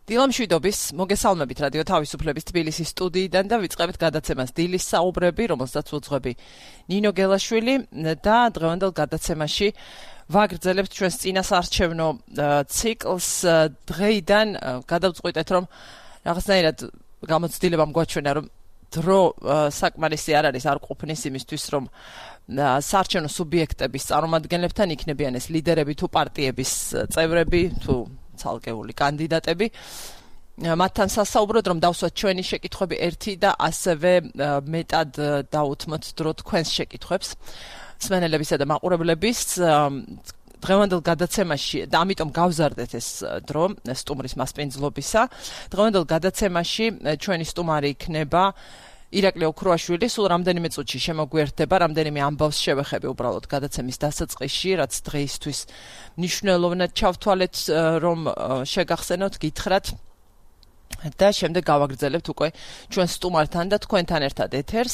დილამშვიდობის, მოგესალმებით რადიო თავისუფლების თბილისის სტუდიიდან და ვიწყებთ გადაცემას დილის საუბრები, რომელსაც უძღვები ნინო გელაშვილი და დღევანდელ გადაცემაში ვაგრძელებთ ჩვენს წინასაარჩევნო ციკლს. დღეიდან გადავწყვიტეთ, რომ რაღაცნაირად გამოცდილებამ გვაჩვენა, რომ დრო საკმარისი არ არის, არ ყოფნის იმისთვის, რომ საარჩევნო სუბიექტების წარმომადგენლებთან იქნებიან ეს ლიდერები თუ პარტიების წევრები თუ ცალკეული კანდიდატები. მათთან სასაუბროდ, რომ დავსვათ ჩვენი შეკითხვები ერთი და ასევე მეტად დაუთმოთ დრო თქვენს შეკითხვებს მსმენელებისა და მაყურებლების დღევანდელ გადაცემაში და ამიტომ გავზარდეთ ეს დრო სტუმრის მასპინძლობისა. დღევანდელ გადაცემაში ჩვენი სტუმარი იქნება ირაკლი ოქროაშვილი. სულ რამდენიმე წუთში შემოგვიერთდება, რამდენიმე ამბავს შევეხები უბრალოდ გადაცემის დასაწყისში, რაც დღეისთვის მნიშვნელოვნად ჩავთვალეთ, რომ შეგახსენოთ, გითხრათ და შემდეგ გავაგრძელებთ უკვე ჩვენ სტუმართან და თქვენთან ერთად ეთერს.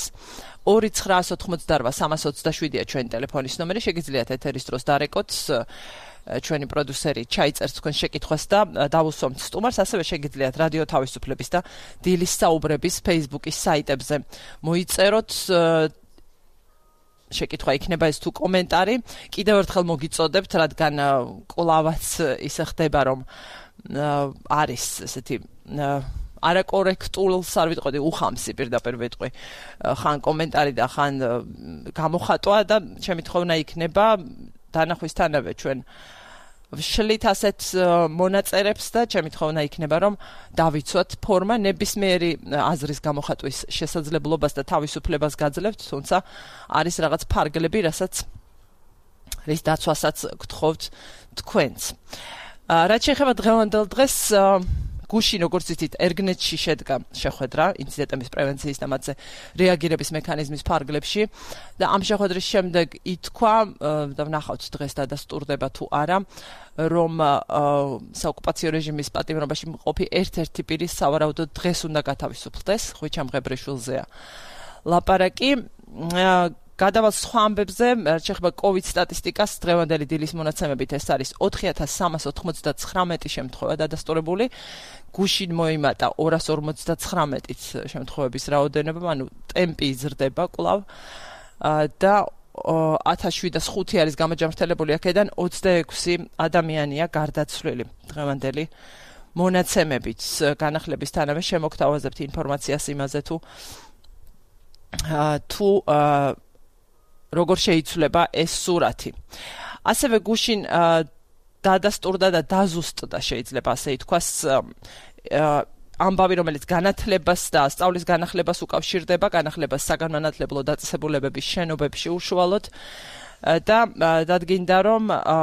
2988327-ია ჩვენი ტელეფონის ნომერი, შეგიძლიათ ეთერის დროს დარეკოთ ჩვენი პროდიუსერი ჩაიწერს თქვენს შეკითხვას და დავუსვამთ სტუმარს. ასევე შეგიძლიათ რადიო თავისუფლების და დილის საუბრების Facebook-ის საიტებზე მოიწეროთ შეკითხვა, იქნება ეს თუ კომენტარი. კიდევ ერთხელ მოგიწოდებთ, რადგან კვლავაც ისე ხდება, რომ არის ესეთი არაკორექტულს არ ვიტყოდი, უხამსი პირდაპირ ვიტყვი, ხან კომენტარი და ხან გამოხატვა და ჩემი თხოვნა იქნება დანახვისთანავე ჩვენ ვშლით ასეთ მონაწერებს და ჩემი თხოვნა იქნება, რომ დავიცვათ ფორმა, ნებისმიერი აზრის გამოხატვის შესაძლებლობას და თავისუფლებას გაძლევთ, თუმცა არის რაღაც ფარგლები, რის დაცვასაც გთხოვთ თქვენც. რაც შეეხება დღევანდელ დღეს, გუშინ, როგორც იცით, ერგნეტში შედგა შეხვედრა ინციდენტების პრევენციის და მათზე რეაგირების მექანიზმის ფარგლებში და ამ შეხვედრის შემდეგ ითქვა და ვნახავთ დღეს დადასტურდება თუ არა, რომ საოკუპაციო რეჟიმის პატიმრობაში მყოფი ერთ-ერთი პირი სავარაუდოდ დღეს უნდა გათავისუფლდეს. ხვიჩა მღებრიშვილზეა ლაპარაკი. გადავალ სხვა ამბებზე, შეეხება COVID სტატისტიკას, დღევანდელი დილის მონაცემებით ეს არის 4399 შემთხვევა დადასტურებული. გუშინ მოიმატა 259-ით შემთხვევების რაოდენობა, ანუ ტემპი იზრდება კვლავ და 1705 არის გამოჯამრთელებული, აქედან 26 ადამიანია გარდაცვლილი. დღევანდელი მონაცემებით განახლებისთანავე შემოგთავაზებთ ინფორმაციას იმაზე თუ როგორ შეიცვლება ეს სურათი. ასევე გუშინ დადასტურდა და დაზუსტდა, შეიძლება ასე ითქვას, ამბავი, რომელიც განათლებას და სწავლის განახლებას უკავშირდება, განახლებას საგანმანათლებლო დაწესებულებების შენობებში უშუალოდ და დადგინდა, რომ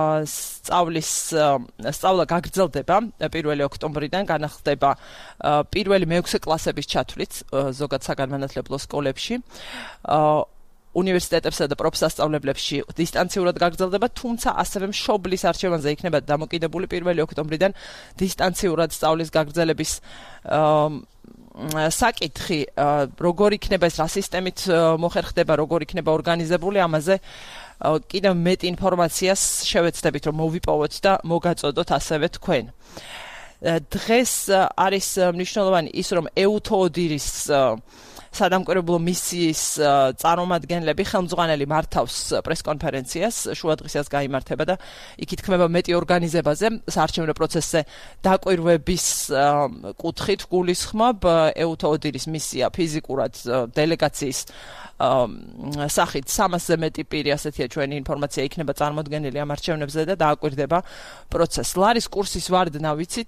სწავლა გაგრძელდება 1 ოქტომბრიდან, განახლდება პირველი მეექვსე კლასების ჩათვლით ზოგად საგანმანათლებლო სკოლებში. უნივერსიტეტებსა და პროფსასწავლებლებში დისტანციურად გაგრძელდება, თუმცა ასევე მშობლის არჩევანზე იქნება დამოკიდებული 1 ოქტომბრიდან დისტანციურად სწავლის გაგრძელების საკითხი, როგორ იქნება ეს, რა სისტემით მოხერხდება, როგორ იქნება ორგანიზებული, ამაზე კიდევ მეტ ინფორმაციას შევეცდებით, რომ მოვიპოვოთ და მოგაწოდოთ ასევე თქვენ. დღეს არის მნიშვნელოვანი ის, რომ EUTODIR-ის სადამკვირვებლო მისიის წარმომადგენლები, ხელმძღვანელი მართავს პრესკონფერენციას, შუადღისას გაიმართება და იქ ითქმება მეტი ორგანიზებაზე, საარჩევნო პროცესზე დაკვირვების კუთხით გულისხმობ. EUTODIR-ის მისია ფიზიკურად დელეგაციის სახით 300-ზე მეტი პირი, ასეთია ჩვენი ინფორმაცია, იქნება წარმოდგენილი ამ არჩევნებზე და დააკვირდება პროცესს. ლარის კურსის ვარდნა ვიცით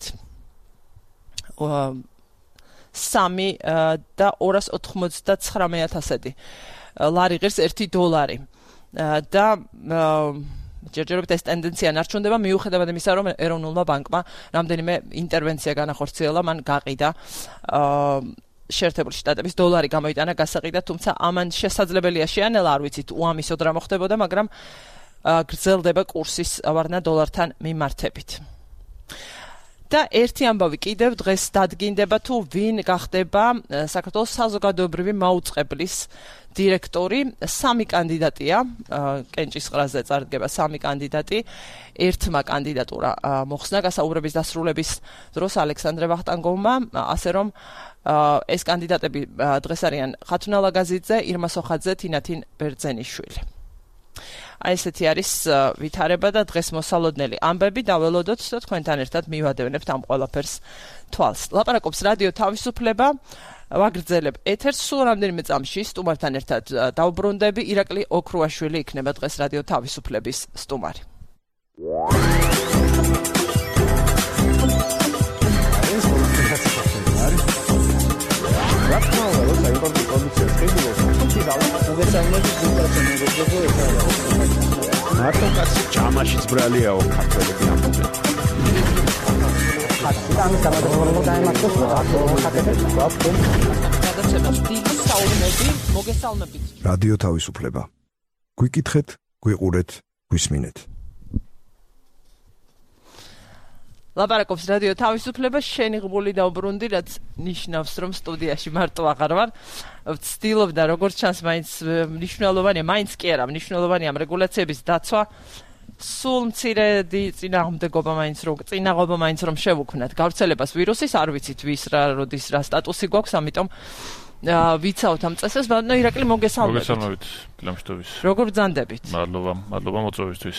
3 და 299,000 ლარი ღირს $1 და ჯერჯერობით ეს ტენდენცია ნარჩუნდება, მიუხედავად იმისა, რომ ეროვნულმა ბანკმა რამდენიმე ინტერვენცია განახორციელა, მან გაყიდა შეერთებული შტატების დოლარი გამოიტანა გასაყიდად, თუმცა ამან შესაძლებელია შეანელა, არ ვიცით უამისოდ რა მოხდებოდა, მაგრამ გრძელდება კურსის ვარდნა დოლართან მიმართებით. და ერთი ამბავი კიდევ დღეს დადგინდება თუ ვინ გახდება საქართველოს საზოგადოებრივი მაუწყებლის დირექტორი. 3 კანდიდატია, კენჭისყრაზე წარდგება 3 კანდიდატი. ერთმა კანდიდატურა მოხსნა გასაუბრების დასრულების დროს ალექსანდრე ვახტანგოვმა, ასე რომ ეს კანდიდატები დღეს არიან ხათუნა ლაგაზიძე, ირმა სოხაძე, თინათინ ბერძენიშვილი. აი ესეთი არის ვითარება და დღეს მოსალოდნელი ამბები დაველოდოთ და თქვენთან ერთად მივადევნებთ ამ ყველაფერს თვალს. ლაპარაკობს რადიო თავისუფლება. ვაგრძელებ ეთერს სულ რამდენიმე წამში სტუმართან ერთად დავბრუნდები. ირაკლი ოქრუაშვილი იქნება დღეს რადიო თავისუფლების სტუმარი. მარტო კაცი ჭამაშიც ბრალიაო ქართველები ამბობენ. რადიო თავისუფლება. გვიკითხეთ, გვიყურეთ, გვისმინეთ. ლაპარაკობს რადიო თავისუფლება, შენი ღმული დავბრუნდი, რაც ნიშნავს, რომ სტუდიაში მარტო აღარ ვარ. ვცდილობდა როგორც ჩანს, მაინც მნიშვნელოვანია, მაინც კი არა, მნიშვნელოვანია ამ რეგულაციების დაცვა. სულ მცირედი წინააღმდეგობა მაინც რომ შევუქმნათ გავრცელებას ვირუსის, არ ვიცით ვის როდის რა სტატუსი გვაქვს, ამიტომ ვიცავთ ამ წესებს, მაგრამ ირაკლი მოგესალმებით. მოგესალმებით, გილამშტობის. როგორ ბრძანდებით? მადლობა მოწვევისთვის.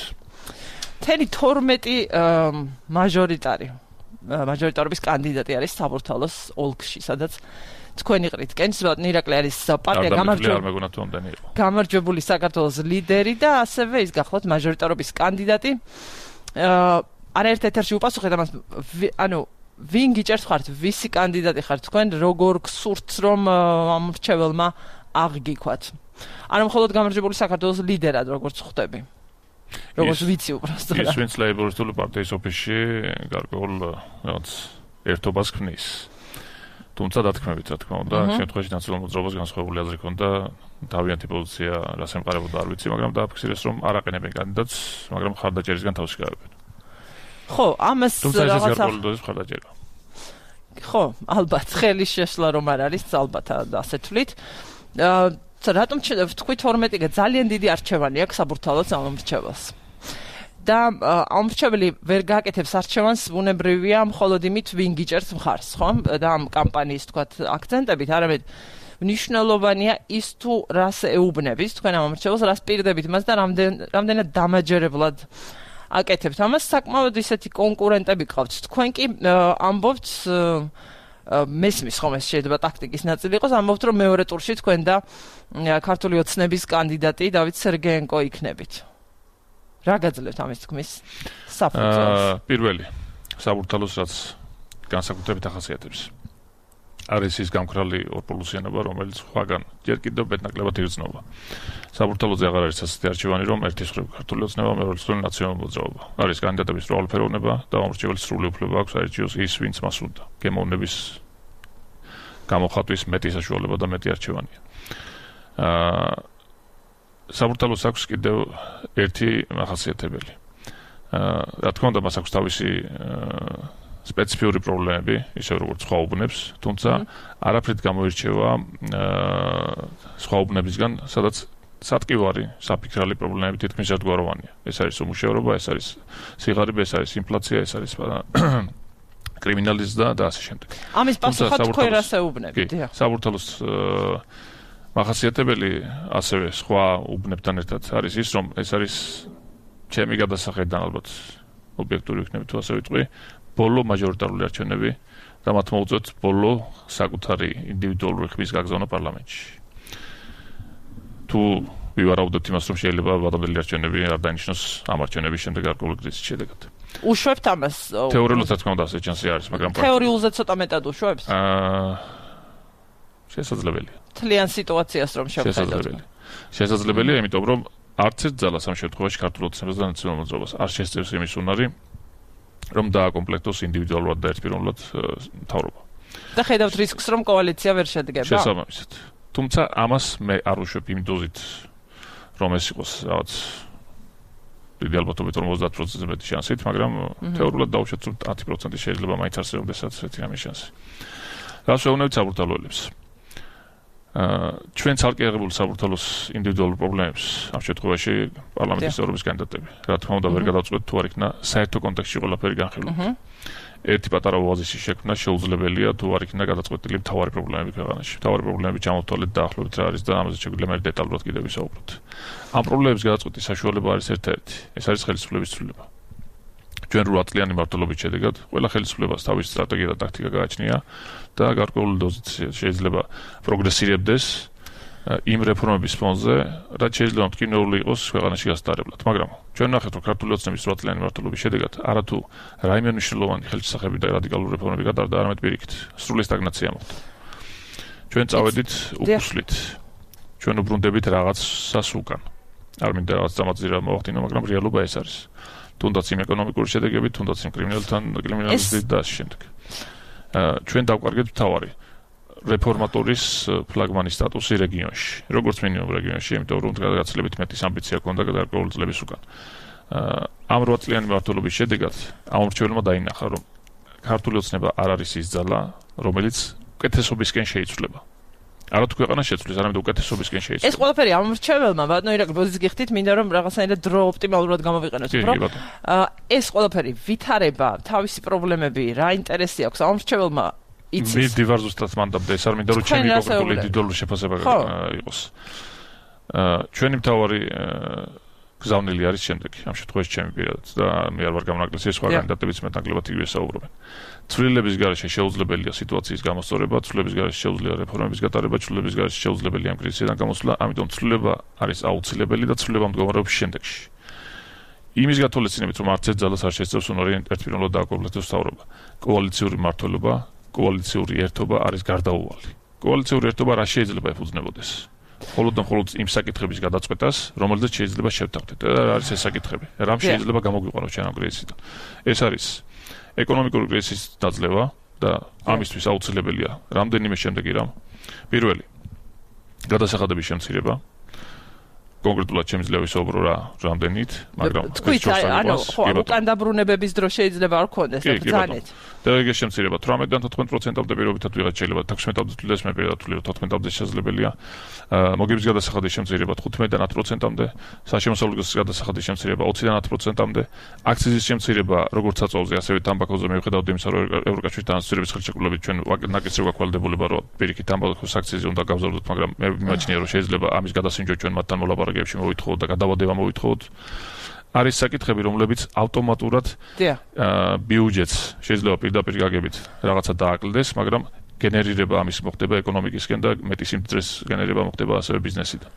12 მაჟორიტარობის კანდიდატი არის საბურთალოს ოლქში, სადაც თქვენ იყრით კენჭს, ირაკლი არის პარტია გამარჯვებული საქართველოს ლიდერი და ასევე ის გახლავთ მაჟორიტარობის კანდიდატი. არაერთ ეთერში უპასუხეთ ამას, ვინ გიჭერთ ხართ, ვისი კანდიდატი ხართ თქვენ, როგორ გსურთ რომ ამ მრჩეველმა აღგიქვათ. არა მხოლოდ გამარჯვებული საქართველოს ლიდერად როგორც ხვდები. როგორც ვიცი უბრალოდ. ის ვინც ლეიბორისტული პარტიის ოფისში გარკვეულ რაღაც ერთობას ქმნის. თუმცა დათქმებით, რა თქმა უნდა, შემთხვევაში ნაციონალურ მოძრაობას განსხვავებული აზრი ჰქონდა, თავიანთი პოზიცია რას ემყარებოდა არ ვიცი, მაგრამ დააფიქსირეს, რომ არ აყენებენ კანდიდატს, მაგრამ ხარდაჭერისგან თავში გაებენ. ხო, ამას რაღაცა ხარდაჭერა. ხო, ალბათ ხელის შეშლა რომ არ არის, ალბათ ასე თვლით. რატომ თქვით 12 ძალიან დიდი არჩევანი აქვს საბურთალოს ამ მრჩეველს. და ამ მრჩეველი ვერ გააკეთებს არჩევანს, ბუნებრივია, მხოლოდ იმით ვინ გიჭერს მხარს, ხო? და ამ კამპანიის თქვათ აქცენტებით, არამედ მნიშვნელოვანია ის თუ რას ეუბნებით თქვენ ამ მრჩეველს, რას პირდებით მას და რამდენად დამაჯერებლად აკეთებთ ამას. საკმაოდ ისეთი კონკურენტები გყავთ. თქვენ კი ამბობთ მესმის ხომ ეს შეიძლება ტაქტიკის ნაწილი იყოს, ამბობთ რომ მეორე ტურში თქვენ და ქართული ოცნების კანდიდატი დავით სერგეენკო იქნებით. რა გაძლევთ ამის თქმის საფუძველს? პირველი საბურთალოს რაც განსაკუთრებით ახასიათებს არის ის გამქრალი ორპოლუსიანობა, რომელიც სხვაგან ჯერ კიდევ მეტნაკლებად იგრძნობა. საბურთალოზე აღარ არის ასეთი არჩევანი, რომ ერთის მხრივ ქართული ოცნება, მეორე მხრივ ნაციონალური მოძრაობა. არის კანდიდატების მრავალფეროვნება და ამორჩეველის სრული უფლება აქვს აირჩიოს ის, ვინც მას უნდა. გემოვნების გამოხატვის მეტი საშუალება და მეტი არჩევანია. საბურთალოს აქვს კიდევ ერთი ახასიათებელი. რა თქმა უნდა, მას აქვს თავისი სპეციფიური პრობლემები, ისე როგორც სხვა უბნებს, თუმცა არაფრით გამოირჩევა სხვა უბნებისგან, სადაც სატკივარი, საფიქრალი პრობლემები თითქმის ერთგვაროვანია. ეს არის უმუშევრობა, ეს არის სიღარიბე, ეს არის ინფლაცია, ეს არის კრიმინალიზმი და ასე შემდეგ. ამის პასუხად თქვენ რას ეუბნებით? საბურთალოს ახასიათებელი ასევე სხვა უბნებთან ერთად არის ის, რომ ეს არის ჩემი გადასახედიდან ალბათ ობიექტური იქნება თუ ასე ვიტყვი, ბოლო მაჟორიტარული არჩევნები და მათ მოუწევთ ბოლო საკუთარი ინდივიდუალური ხმის გაგზავნა პარლამენტში. თუ ვივარაუდებთ იმას, რომ შეიძლება ბადამდელი არჩევნები არ დაინიშნოს ამ არჩევნების შემდეგ გარკვეული კრიზისის შედეგად. უშვებთ ამას? თეორიულად რა თქმა უნდა ასე ჩანსი არის, მაგრამ თეორიულზე ცოტა მეტად უშვებთ? შესაძლებელია. თლიან სიტუაციას რომ შევხედოთ. შესაძლებელია, იმიტომ რომ არც ერთ ძალას ამ შემთხვევაში ქართულ ოცნებას და ნაციონალურ მოძრაობას არ შესწევს იმის უნარი, რომ დააკომპლექტოს ინდივიდუალურად და ერთპიროვნულად მთავრობა. და ხედავთ რისკს, რომ კოალიცია ვერ შედგება? შესაბამისად. თუმცა ამას მე არ უშვებ იმ დოზით, რომ ეს იყოს რაღაც დიდი ალბათობით 50% მეტი შანსით, მაგრამ თეორიულად დავუშვათ, რომ 10% შეიძლება მაინც არსებობდეს ესეთი რამის შანსი. რას ვეუბნებით საბურთალოელებს? ჩვენ ცალკე აღებული საბურთალოს ინდივიდუალურ პრობლემებს ამ შემთხვევაში პარლამენტის წევრობის კანდიდატები. რა თქმა უნდა, ვერ გადავწყვეტ თუ არ იქნა საერთო კონტექსტში ყველაფერი განხილული. ერთი პატარა ოაზისი შექმნა შეუძლებელია თუ არ იქნა გადაწყვეტილი მთავარი პრობლემები ქვეყანაში. მთავარი პრობლემები ჩამოვთვალეთ დაახლოებით რა არის და ამაზე შეგვიძლია მე დეტალურად კიდევ ვისაუბროთ. ამ პრობლემების გადაწყვეტის საშუალება არის ერთ-ერთი. ეს არის ხელისუფლების ცვლილება. ჩვენ 8 წლიანი მმართველობის შედეგად ყველა ხელისუფლებას თავისი სტრატეგია და ტაქტიკა გააჩნია და გარკვეული დოზით შეიძლება პროგრესირებდეს იმ რეფორმების ფონზე, რაც შეიძლება მტკივნეული იყოს ქვეყანაში გასტარებლად. მაგრამ ჩვენ ნახეთ, რომ ქართული ოცნების 8 წლიანი მმართველობის შედეგად არათუ რაიმე მნიშვნელოვანი ხელშესახები და რადიკალური რეფორმები გადარდა, არამედ პირიქით, სრული სტაგნაცია მოხდა. ჩვენ წავედით უფუსლით. ჩვენ უბრუნდებით რაღაცას უკან. არ მინდა რაღაც დამაძირა მოვახდინო, მაგრამ რეალობა ეს არის. თუნდაც იმ ეკონომიკური შედეგებით, თუნდაც იმ კრიმინალიზმით და ასე შემდეგ. ჩვენ დავკარგეთ მთავარი რეფორმატორის ფლაგმანის სტატუსი რეგიონში. როგორც მინიმუმ რეგიონში, იმიტომ რომ გადაგაცილებით მეტის ამბიცია ჰქონდა გარკვეული წლების უკან. ამ 8 წლიანი მმართველობის შედეგად ამორჩეველმა დაინახა, რომ ქართული ოცნება არ არის ის ძალა, რომელიც უკეთესობისკენ შეიცვლება. არა თუ ქვეყანა შეცვლის, არამედ უკეთესობისკენ შეიცვლება. ეს ყველაფერი ამორჩეველმა, ბატონო ირაკლი, ბოდის გიხდით, მინდა რომ რაღაცნაირად დრო ოპტიმალურად გამოვიყენოთ, უფრო. ეს ყველაფერი ვითარება, თავისი პრობლემები, რა ინტერესი აქვს ამორჩეველმა იცის. მე დივარ ზუსტად მანდამდე ეს არ მინდა რომ ჩემი კონკრეტული ინდივიდუალური შეფასება იყოს. ჩვენი მთავარი გზავნილი არის შემდეგი, ამ შემთხვევაში ჩემი პირადად და მე არ ვარ გამონაკლისი, სხვა კანდიდატებიც მეტნაკლებად იგივე საუბრობენ. ცვლილების გარეშე შეუძლებელია სიტუაციის გამოსწორება, ცვლილების გარეშე შეუძლია რეფორმების გატარება, ცვლილების გარეშე შეუძლებელია ამ კრიზისიდან გამოსვლა, ამიტომ ცვლილება არის აუცილებელი და ცვლილება მდგომარეობს შემდეგში. იმის გათვალისწინებით, რომ არც ერთ ძალას არ შესწევს ერთპიროვნულად დააკომპლექტოს მთავრობა. კოალიციური მმართველობა, კოალიციური ერთობა არის გარდაუვალი. კოალიციური ერთობა რა შეიძლება ეფუძნებოდეს? მხოლოდ და მხოლოდ იმ საკითხების გადაწყვეტას, რომელზეც შეიძლება შევთანხმდეთ. რა არის ეს საკითხები? რამ შეიძლება გამოგვიყვანოს ჩვენ ამ კრიზისიდან? ეს არის ეკონომიკური კრიზისის დაძლევა და ამისთვის აუცილებელია რამდენიმე შემდეგი რამ. პირველი, გადასახადების შემცირება. კონკრეტულად შემიძლია ვისაუბრო რა რამდენით, მაგრამ თქვით, ანუ უკან დაბრუნებების დრო შეიძლება არ გქონდეს ბრძანეთ. დელეგების შემცირება 18-დან 14%-მდე პირობითად ვიღაც შეიძლება 16-მდე თulis მე პირადად ვთვლი, რომ 14-მდე შესაძლებელია. მოგების გადასახადის შემცირება 15-დან 10%-მდე, საშემოსავლების გადასახადის შემცირება 20-დან 10%-მდე, აქციზის შემცირება როგორც საწოლზე, ასევე თამბაქოზე მიუხედავად იმისა, რომ ევროკავშირთან ასოცირების ხელშეკრულებით ჩვენ ნაკისრი გვაქვს ვალდებულება, რომ პირიქით თამბაქოს აქციზი უნდა გავზარდოთ, მაგრამ მე მიმაჩნია, რომ შეიძლება ამის გადასინჯვა ჩვენ მათთან მოლაპარაკებებში მოვითხოვოთ და გადავადება მოვითხოვოთ. არის საკითხები, რომლებიც ავტომატურად ბიუჯეტს შეიძლება პირდაპირ გაგებით რაღაცა დააკლდეს, მაგრამ გენერირება ამის მოხდება ეკონომიკისკენ და მეტი სიმძრეს გენერირება მოხდება ასევე ბიზნესიდან.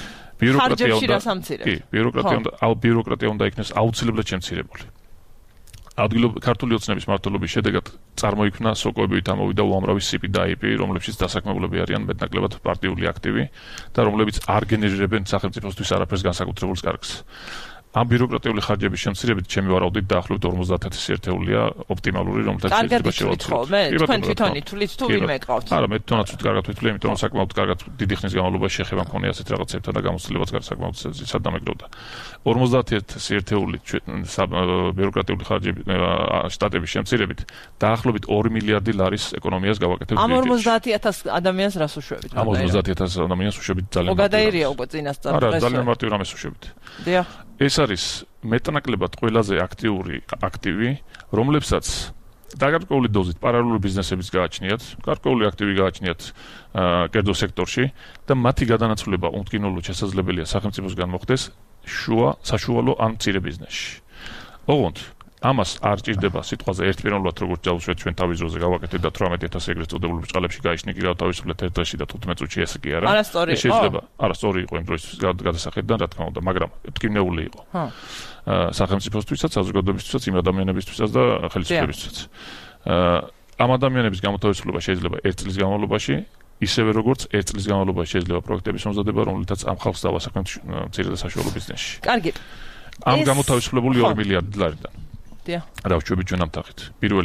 ბიუროკრატია უნდა იქნეს აუცილებლად შემცირებული. ქართული ოცნების მმართველობის შედეგად წარმოიქმნა სოკოებით ამოვიდა უამრავი CP და IP, რომლებშიც დასაქმებულები არიან მეტნაკლებად პარტიული აქტივი და რომლებიც არ გენერირებენ სახელმწიფოსთვის არაფერს განსაკუთრებულს კარგს. ამ ბიუროკრატიული ხარჯების შემცირებით ჩემი ვარაუდით დაახლოებით 50,000 ერთეულია ოპტიმალური, რომელთაც შეიძლება შევაცვლოთ. თქვენ თვითონი თulis თუ ვინმე გყავთ? არა, მე თვითონაც ვთქარგათ ვთვლი, იმიტომ რომ საკმაოდ კარგად დიდი ხნის განმავლობაში შეხება მქონია ასეთ რაღაცებთან და გამოცდილებაც საკმაოდ სადამეგროვდა. 50,000 ერთეული ბიუროკრატიული ხარჯები შტატების შემცირებით დაახლოებით 2 მილიარდი ლარის ეკონომიას გავაკეთებთ. ამ 50,000 ადამიანს რას უშვებით? ამ 50,000 ადამიანს უშვებით ძალიან. გადაერია უკვე წინასწარ. არა, ძალიან მარტივ რამეს უშვებით. დიახ. ეს არის მეტნაკლებად ყველაზე აქტივი, რომლებსაც გარკვეული დოზით პარალელური ბიზნესებიც გააჩნიათ, გარკვეული აქტივი გააჩნიათ კერძო სექტორში და მათი გადანაცვლება უმტკივნეულად შესაძლებელია სახელმწიფოსგან მოხდეს საშუალო ან მცირე ბიზნესში. ოღონდ ამას არ ჭირდება სიტყვაზე ერთპიროვნულად როგორც დავუშვეთ ჩვენ თავის ძროზე გავაკეთეთ და 18,000 ეგრეთ წოდებულ ბრჭყალებში გაიშნი კი გავთავისუფლეთ ერთ დღეში და 15 წუთში ესე კი არა. შეიძლება არასწორი იყო იმ დროის გადასახედიდან რა თქმა უნდა, მაგრამ მტკივნეული იყო. სახელმწიფოსთვისაც, საზოგადოებისთვისაც, იმ ადამიანებისთვისაც და ხელისუფლებისთვისაც. ამ ადამიანების გამოთავისუფლება შეიძლება 1 წლის განმავლობაში, ისევე როგორც 1 წლის განმავლობაში შეიძლება პროექტების მომზადება, რომლითაც ამ ხალხს დავასაქმებთ მცირე და საშუალო ბიზნესში. კარგი. ამ გამოთავისუფლებული 2 მილიარდი ლარიდან. დიახ. რა ვშვებით ჩვენ ამ თახით. პირველ რიგში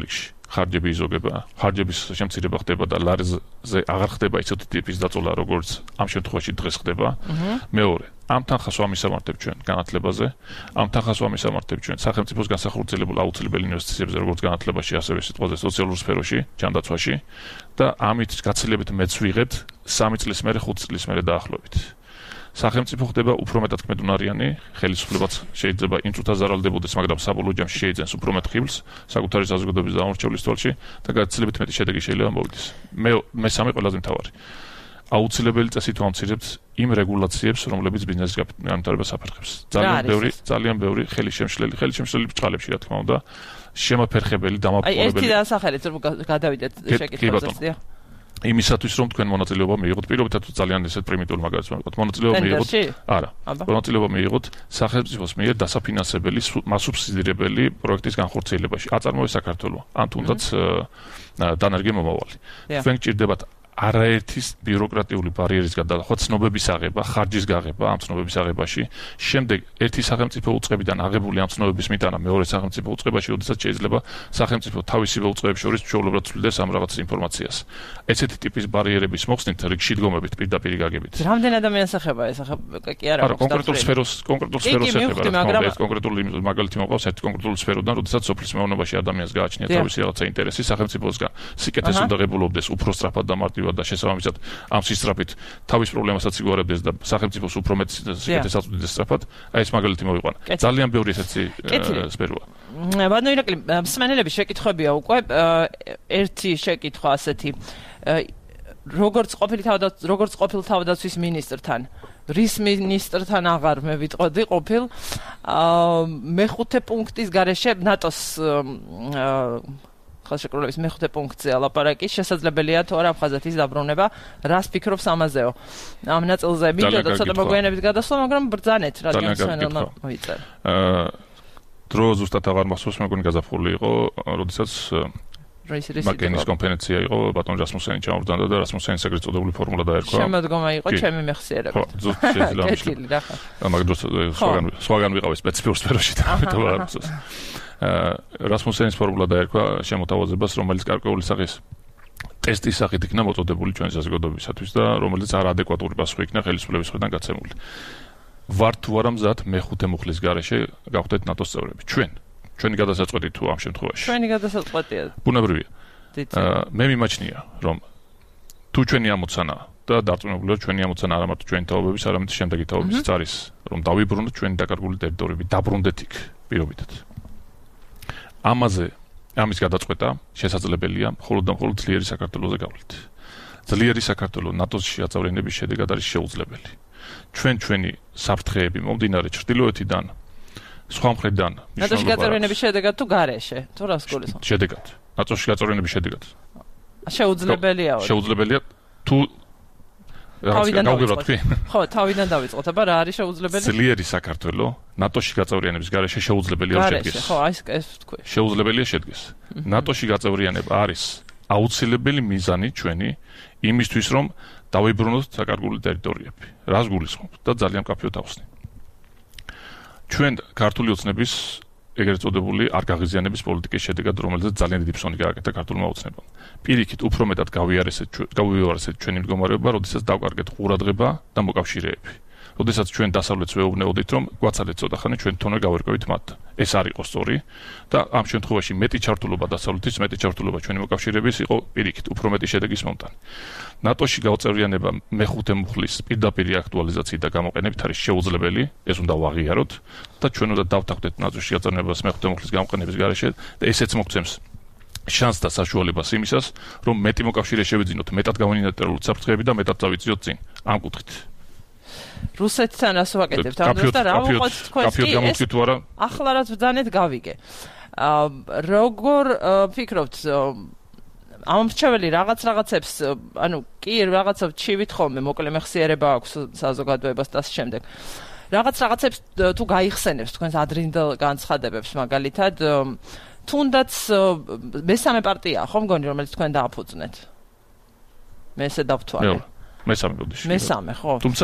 ხარჯები იზოგება, ხარჯების შემცირება ხდება და ლარზე აღარ ხდება ისეთი ტიპის დაწოლა, როგორც ამ შემთხვევაში დღეს ხდება. მეორე, ამ თანხას ვამისამართებ ჩვენ განათლებაზე, ამ თანხას ვამისამართებ ჩვენ სახელმწიფოს განსახორციელებულ აუცილებელი ინვესტიციებზე, როგორც განათლებაში, ასევე სიტყვაზე სოციალურ სფეროში, ჯანდაცვაში და ამით გაცილებით მეც ვიღებთ 3 წლის მერე, 5 წლის მერე დაახლოებით. სახელმწიფო ხდება უფრო მეტად კმედუნარიანი, ხელისუფლებაც შეიძლება იმ წუთას ზარალდებოდეს, მაგრამ საბოლოო ჯამში შეიძენს უფრო მეტ ხიბლს საკუთარი საზოგადოების დამორჩევლის თვალში და გაცილებით მეტი შედეგი შეიძლება მოვიდეს. მესამე ყველაზე მთავარი. აუცილებელი წესი თუ ამცირებთ იმ რეგულაციებს, რომლებიც ბიზნესის განვითარებას აფერხებს. ძალიან ბევრი ხელისშემშლელი ბრწყალებში, რა თქმა უნდა, შემაფერხებელი, დამაფუძნებელი. აი, ერთი დასახელეთ, რომ გადავიდეთ შეკითხვაზე. იმისათვის რომ თქვენ მონაწილეობა მიიღოთ, პირობითად ძალიან ესეთ პრიმიტიული მაგალითს ვამბობთ, მონაწილეობა მიიღოთ. არა. მონაწილეობა მიიღოთ სახელმწიფოს მიერ დასაფინანსებელი, მასუბსიდირებელი პროექტის განხორციელებაში. აწარმოებს საქართველოს, ან თუნდაც დანერგი მომავალი. თქვენ გჭირდებათ არაერთის ბიუროკრატიული ბარიერის გადალახვა, ცნობების აღება, ხარჯის გაღება ამ ცნობების აღებაში, შემდეგ ერთი სახელმწიფო უწყებიდან აღებული ამ ცნობების მიტანა მეორე სახელმწიფო უწყებაში, როდესაც შეიძლება სახელმწიფო თავისივე უწყებებს შორის ჩვეულებრივად ცვლიდეს ამ რაღაც ინფორმაციას. ესეთი ტიპის ბარიერების მოხსნით რიგში დგომებით პირდაპირ გაგებით. რამდენ ადამიანს ეხება ეს კი არა? კონკრეტულ სფეროს ეხება, მაგრამ ეს კონკრეტული მაგალითი მოყავს ერთი კონკრეტული სფეროდან, როდესაც სოფლის მეურნეობაში ადამიანს გააჩნია თავისი რაღაცა ინტერესი, სახელმწიფოსგან სიკეთეს უნდა ღებულობდეს უფრო სწრაფად და მარტივად და შესაბამისად ამ სისწრაფით თავის პრობლემასაც იგორებდეს და სახელმწიფოს უფრო მეტ სიკეთეს აწვდიდეს სწრაფად. აი ეს მაგალითი მოვიყვანა. ძალიან ბევრი ესეთი სფეროა. ბატონო ირაკლი, მსმენელების შეკითხვებია უკვე. ერთი შეკითხვა ასეთი. როგორც ყოფილ თავდაცვის მინისტრთან, რის მინისტრთან აღარ მე ვიტყოდი ყოფილ მეხუთე პუნქტის გარეშე ნატოს ხელშეკრულების მეხუთე პუნქტზე ლაპარაკი შესაძლებელია თუ არა აფხაზეთის დაბრუნება. რას ფიქრობს ამაზეო? ამ ნაწილზე მინდოდა ცოტა მოგვიანებით გადასვლა, მაგრამ ბრძანეთ რადგან სვენელმა მოიწერა. დრო ზუსტად აღარ მახსოვს, მეგონი გაზაფხული იყო, როდესაც მაგენის კონფერენცია იყო, ბატონ რასმუსენი ჩამოვდანდა და რასმუსენის ეგრეთ წოდებული ფორმულა დაერქვა. შემოდგომა იყო ჩემი მეხსიერებით. ხო, ზუსტად შეიძლება ამ დროს სხვაგან ვიყავი სპეციფიურ სფეროში და ამიტომ არ მახსოვს. რასმუსენის ფორმულა დაერქვა შემოთავაზებას, რომელიც გარკვეული სახის ტესტის სახით იქნა მოწოდებული ჩვენი საზოგადოებისათვის და რომელიც არაადეკვატური პასუხი იქნა ხელისუფლების მხრიდან გაცემული. ვართ თუ არა მზად მეხუთე მუხლის გარეშე გავხდეთ ნატოს წევრები. ჩვენი გადასაწყვეტი თუ ამ შემთხვევაში. ჩვენი გადასაწყვეტია. ბუნებრივია. მე მიმაჩნია, რომ თუ ჩვენი ამოცანა და დარწმუნებულია ჩვენი ამოცანა არა მარტო ჩვენი თაობების, არამედ შემდეგი თაობებიც არის, რომ დავიბრუნოთ ჩვენი დაკარგული ტერიტორიები, დაბრუნდეთ იქ პირობითად. ამის გადაწყვეტა შესაძლებელია მხოლოდ და მხოლოდ ძლიერი საქართველოზე გავლით. ძლიერი საქართველო ნატოში აწევრიანების შედეგად არის შეუძლებელი. ჩვენი საფრთხეები მომდინარე ჩრდილოეთიდან, სხვა მხრიდან, ნატოში გაწევრიანების შედეგად თუ გარეშე, თუ რას გულისხმობ? შედეგად. ნატოში გაწევრიანების შედეგად. შეუძლებელია. შეუძლებელია თუ ხო, თავიდან დავიწყოთ, აბა რა არის შეუძლებელი? ძლიერი საქართველო ნატოში გაწევრიანების გარეშე შეუძლებელია შედგეს. ხო, ეს თქვი. შეუძლებელია შედგეს. ნატოში გაწევრიანება არის აუცილებელი მიზანი ჩვენი იმისთვის, რომ დავიბრუნოთ საკარგული ტერიტორიები. რას გულისხმობ და ძალიან მკაფიოდ ავხსნი. ჩვენ ქართული ოცნების ეგრეთ წოდებული არ გაღიზიანების პოლიტიკის შედეგად, რომელზეც ძალიან დიდი ფსონი გააკეთა ქართულმა ოცნებამ. პირიქით უფრო მეტად გავივარესეთ ჩვენი მდგომარეობა, როდესაც დავკარგეთ ყურადღება და მოკავშირეები. როდესაც ჩვენ დასავლეთს ვეუბნეოდით, რომ გვაცალეთ ცოტა ხანი ჩვენ თვითონვე გავერკვევით მათ. ეს არ იყო სწორი და ამ შემთხვევაში მეტი ჩართულობა დასავლეთის, მეტი ჩართულობა ჩვენი მოკავშირეების იყო პირიქით უფრო მეტი შედეგის მომტანი. ნატოში გავწევრიანება მეხუთე მუხლის პირდაპირი აქტუალიზაციით და გამოყენებით არის შეუძლებელი, ეს უნდა ვაღიაროთ და ჩვენ უნდა დავთანხმდეთ ნატოში გაწევრიანებას მეხუთე მუხლის გამოყენების გარეშე და ესეც მოგცემს შანსს და საშუალებას იმისას, რომ მეტი მოკავშირე შევიძინოთ, მეტად გავინტერესოთ საფრთხეები და მეტად წავიწიოთ წინ ამ კუთხით. რუსეთთან რას ვაკეთებთ? ამ დროს და რა ვუყოთ თქვენს კი? ახლა რაც ბრძანეთ გავიგე. როგორ ფიქრობთ ამ მრჩეველი რაღაცებს, ანუ კი რაღაცა ჩივით ხოლმე, მოკლე მეხსიერება აქვს საზოგადოებას და ამ შემდეგ. რაღაცებს თუ გაიხსენებს თქვენს ადრინდელ განცხადებებს, მაგალითად, თუნდაც მესამე პარტია ხო მგონი, რომელიც თქვენ დააფუძნეთ? მე ესე დავთვალე. მესამე ბოდიში. მესამე, ხო. თუმცა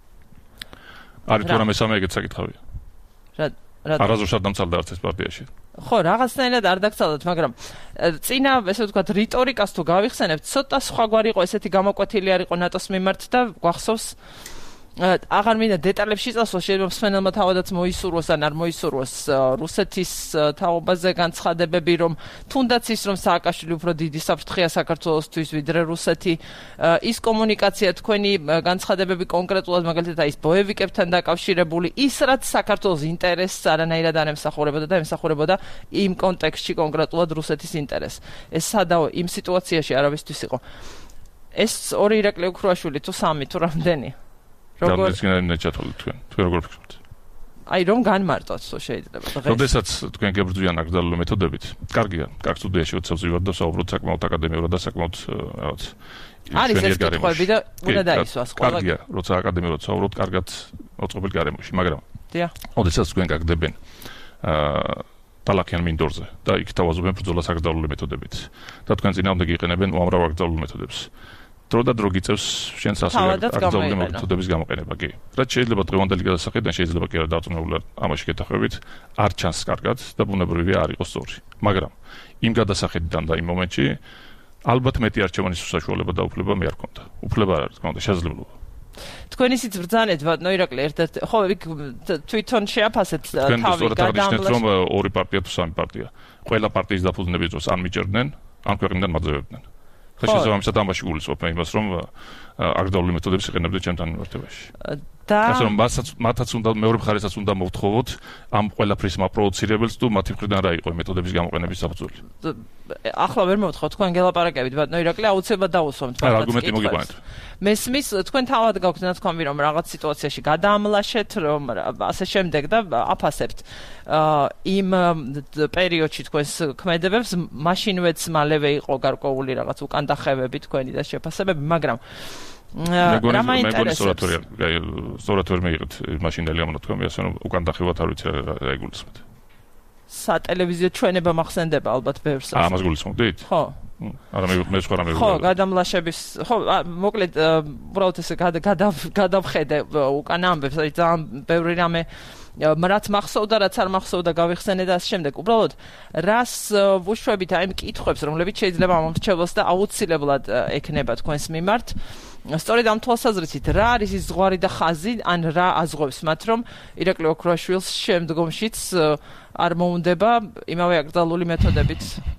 არის თუ არა მესამე ეგეც საკითხავია. რა არასდროს არ დამცალდა არც ეს პარტიაში. ხო, რაღაცნაირად არ დაგწალოთ, მაგრამ წინა, ესე ვთქვათ, რიტორიკას თუ გავიხსენებთ, ცოტა სხვაგვარი იყო, ესეთი გამოკვეთილი არ იყო ნატოს მიმართ და გვახსოვს აღარ მინდა დეტალებში წასვლა, შეიძლება მსმენელმა თავადაც მოისურვოს ან არ მოისურვოს რუსეთის თაობაზე განცხადებები, რომ თუნდაც ის, რომ სააკაშვილი უფრო დიდი საფრთხეა საქართველოსთვის ვიდრე რუსეთი, ის კომუნიკაცია თქვენი განცხადებები კონკრეტულად, მაგალითად ის ბოევიკებთან დაკავშირებული, ის რაც საქართველოს ინტერესს არანაირად არ ემსახურებოდა და ემსახურებოდა იმ კონტექსტში კონკრეტულად რუსეთის ინტერესს. ეს სადაო იმ სიტუაციაში არავისთვის იყო. ეს ორი ირაკლი უქრუაშვილი თუ სამი თუ რამდენი? როგორც ნეჩათოლი თქვენ როგორ ფიქრობთ? აი რომ განმარტოთ თუ შეიძლება. როდესაც თქვენ გებრძვიან აკრძალული მეთოდებით, კარგია, კარგ სტუდიაში უცებ ვივარ და საუბრობთ საკმაოდ აკადემიურად და საკმაოდ რაღაც არის ეს კითხვები და უნდა დაისვას ყველა. კარგია, როცა აკადემიურად საუბრობთ, კარგად მოწყობილ გარემოში, მაგრამ დიახ. როდესაც თქვენ გაგდებენ დალაქიან მინდორზე და იქ თავაზობენ ბრძოლას აკრძალული მეთოდებით და თქვენ წინააღმდეგ იყენებენ უამრავ აკრძალულ მეთოდებს. დრო და დრო გიწევს შენს ასევე აკრძალული მეთოდების გამოყენება, კი. რაც შეიძლება დღევანდელი გადასახედიდან შეიძლება კი არა დარწმუნებული ამაში გეთახმებით, არ ჩანს კარგად და ბუნებრივია არ იყოს სწორი. მაგრამ იმ გადასახედიდან და იმ მომენტში ალბათ მეტი არჩევანის უსაშუალება და უფლება მე არ მქონდა. უფლება არ არის, მქონდა შესაძლებლობა. თქვენ ისიც ბრძანეთ, ბატონო ირაკლი, ერთ-ერთ ხო, თვითონ შეაფასეთ თავი გადამლაშ. რომ ორი პარტია თუ სამი პარტია. ყველა პარტიის დაფუძნების დროს ან მიჭერდნენ, ან ქვეყნიდან მაძევებდნენ. და შესაბამისად ამაში გულისხმობ იმას, რომ აკრძალული მეთოდებს იყენებდნენ ჩემთან მიმართებაში. და ასე რომ მათაც უნდა მეორე მხარესაც უნდა მოვთხოვოთ ამ ყველაფრის მაპროვოცირებელს თუ მათი მხრიდან რა იყო მეთოდების გამოყენების საფუძველი. ახლა ვერ მოვთხოვთ, თქვენ გელაპარაკებით, ბატონო ირაკლი, აუცილებლად დავუსვამთ მაგას. არგუმენტი მოგიყვანეთ. მესმის, თქვენ თავად გაქვთ ნათქვამი, რომ რაღაც სიტუაციაში გადაამლაშეთ, რომ ასე შემდეგ და აფასებთ იმ პერიოდში თქვენს ქმედებებს, მაშინვეც მალევე იყო გარკვეული რაღაც უკანდახევები თქვენი და შეფასებები, მაგრამ რა მაინტერესებს? სწორად ვერ მეიღეთ მაშინდელი ამონათქვამი, ასე რომ უკანდახევად არ ვიცი რა იგულისხმეთ. სატელევიზიო ჩვენება მახსენდება ალბათ ბევრს. ამას გულისხმობდით? ხო. არა მე სხვა რამე. ხო, გადამლაშების, ხო, მოკლედ უბრალოდ ესე გადავხედე უკანა ამბებს, აი ძალიან ბევრი რამე რაც მახსოვდა, რაც არ მახსოვდა გავიხსენე და ასე შემდეგ. უბრალოდ რას ვუშვებით აი იმ კითხვებს, რომლებიც შეიძლება მომრჩევლოს და აუცილებლად ექნება თქვენს მიმართ. სწორედ ამ თვალსაზრისით, რა არის ის ზღვარი და ხაზი, ან რა აზღვევს მათ, რომ ირაკლი ოქრუაშვილს შემდგომშიც არ მოუნდება იმავე აკრძალული მეთოდებით?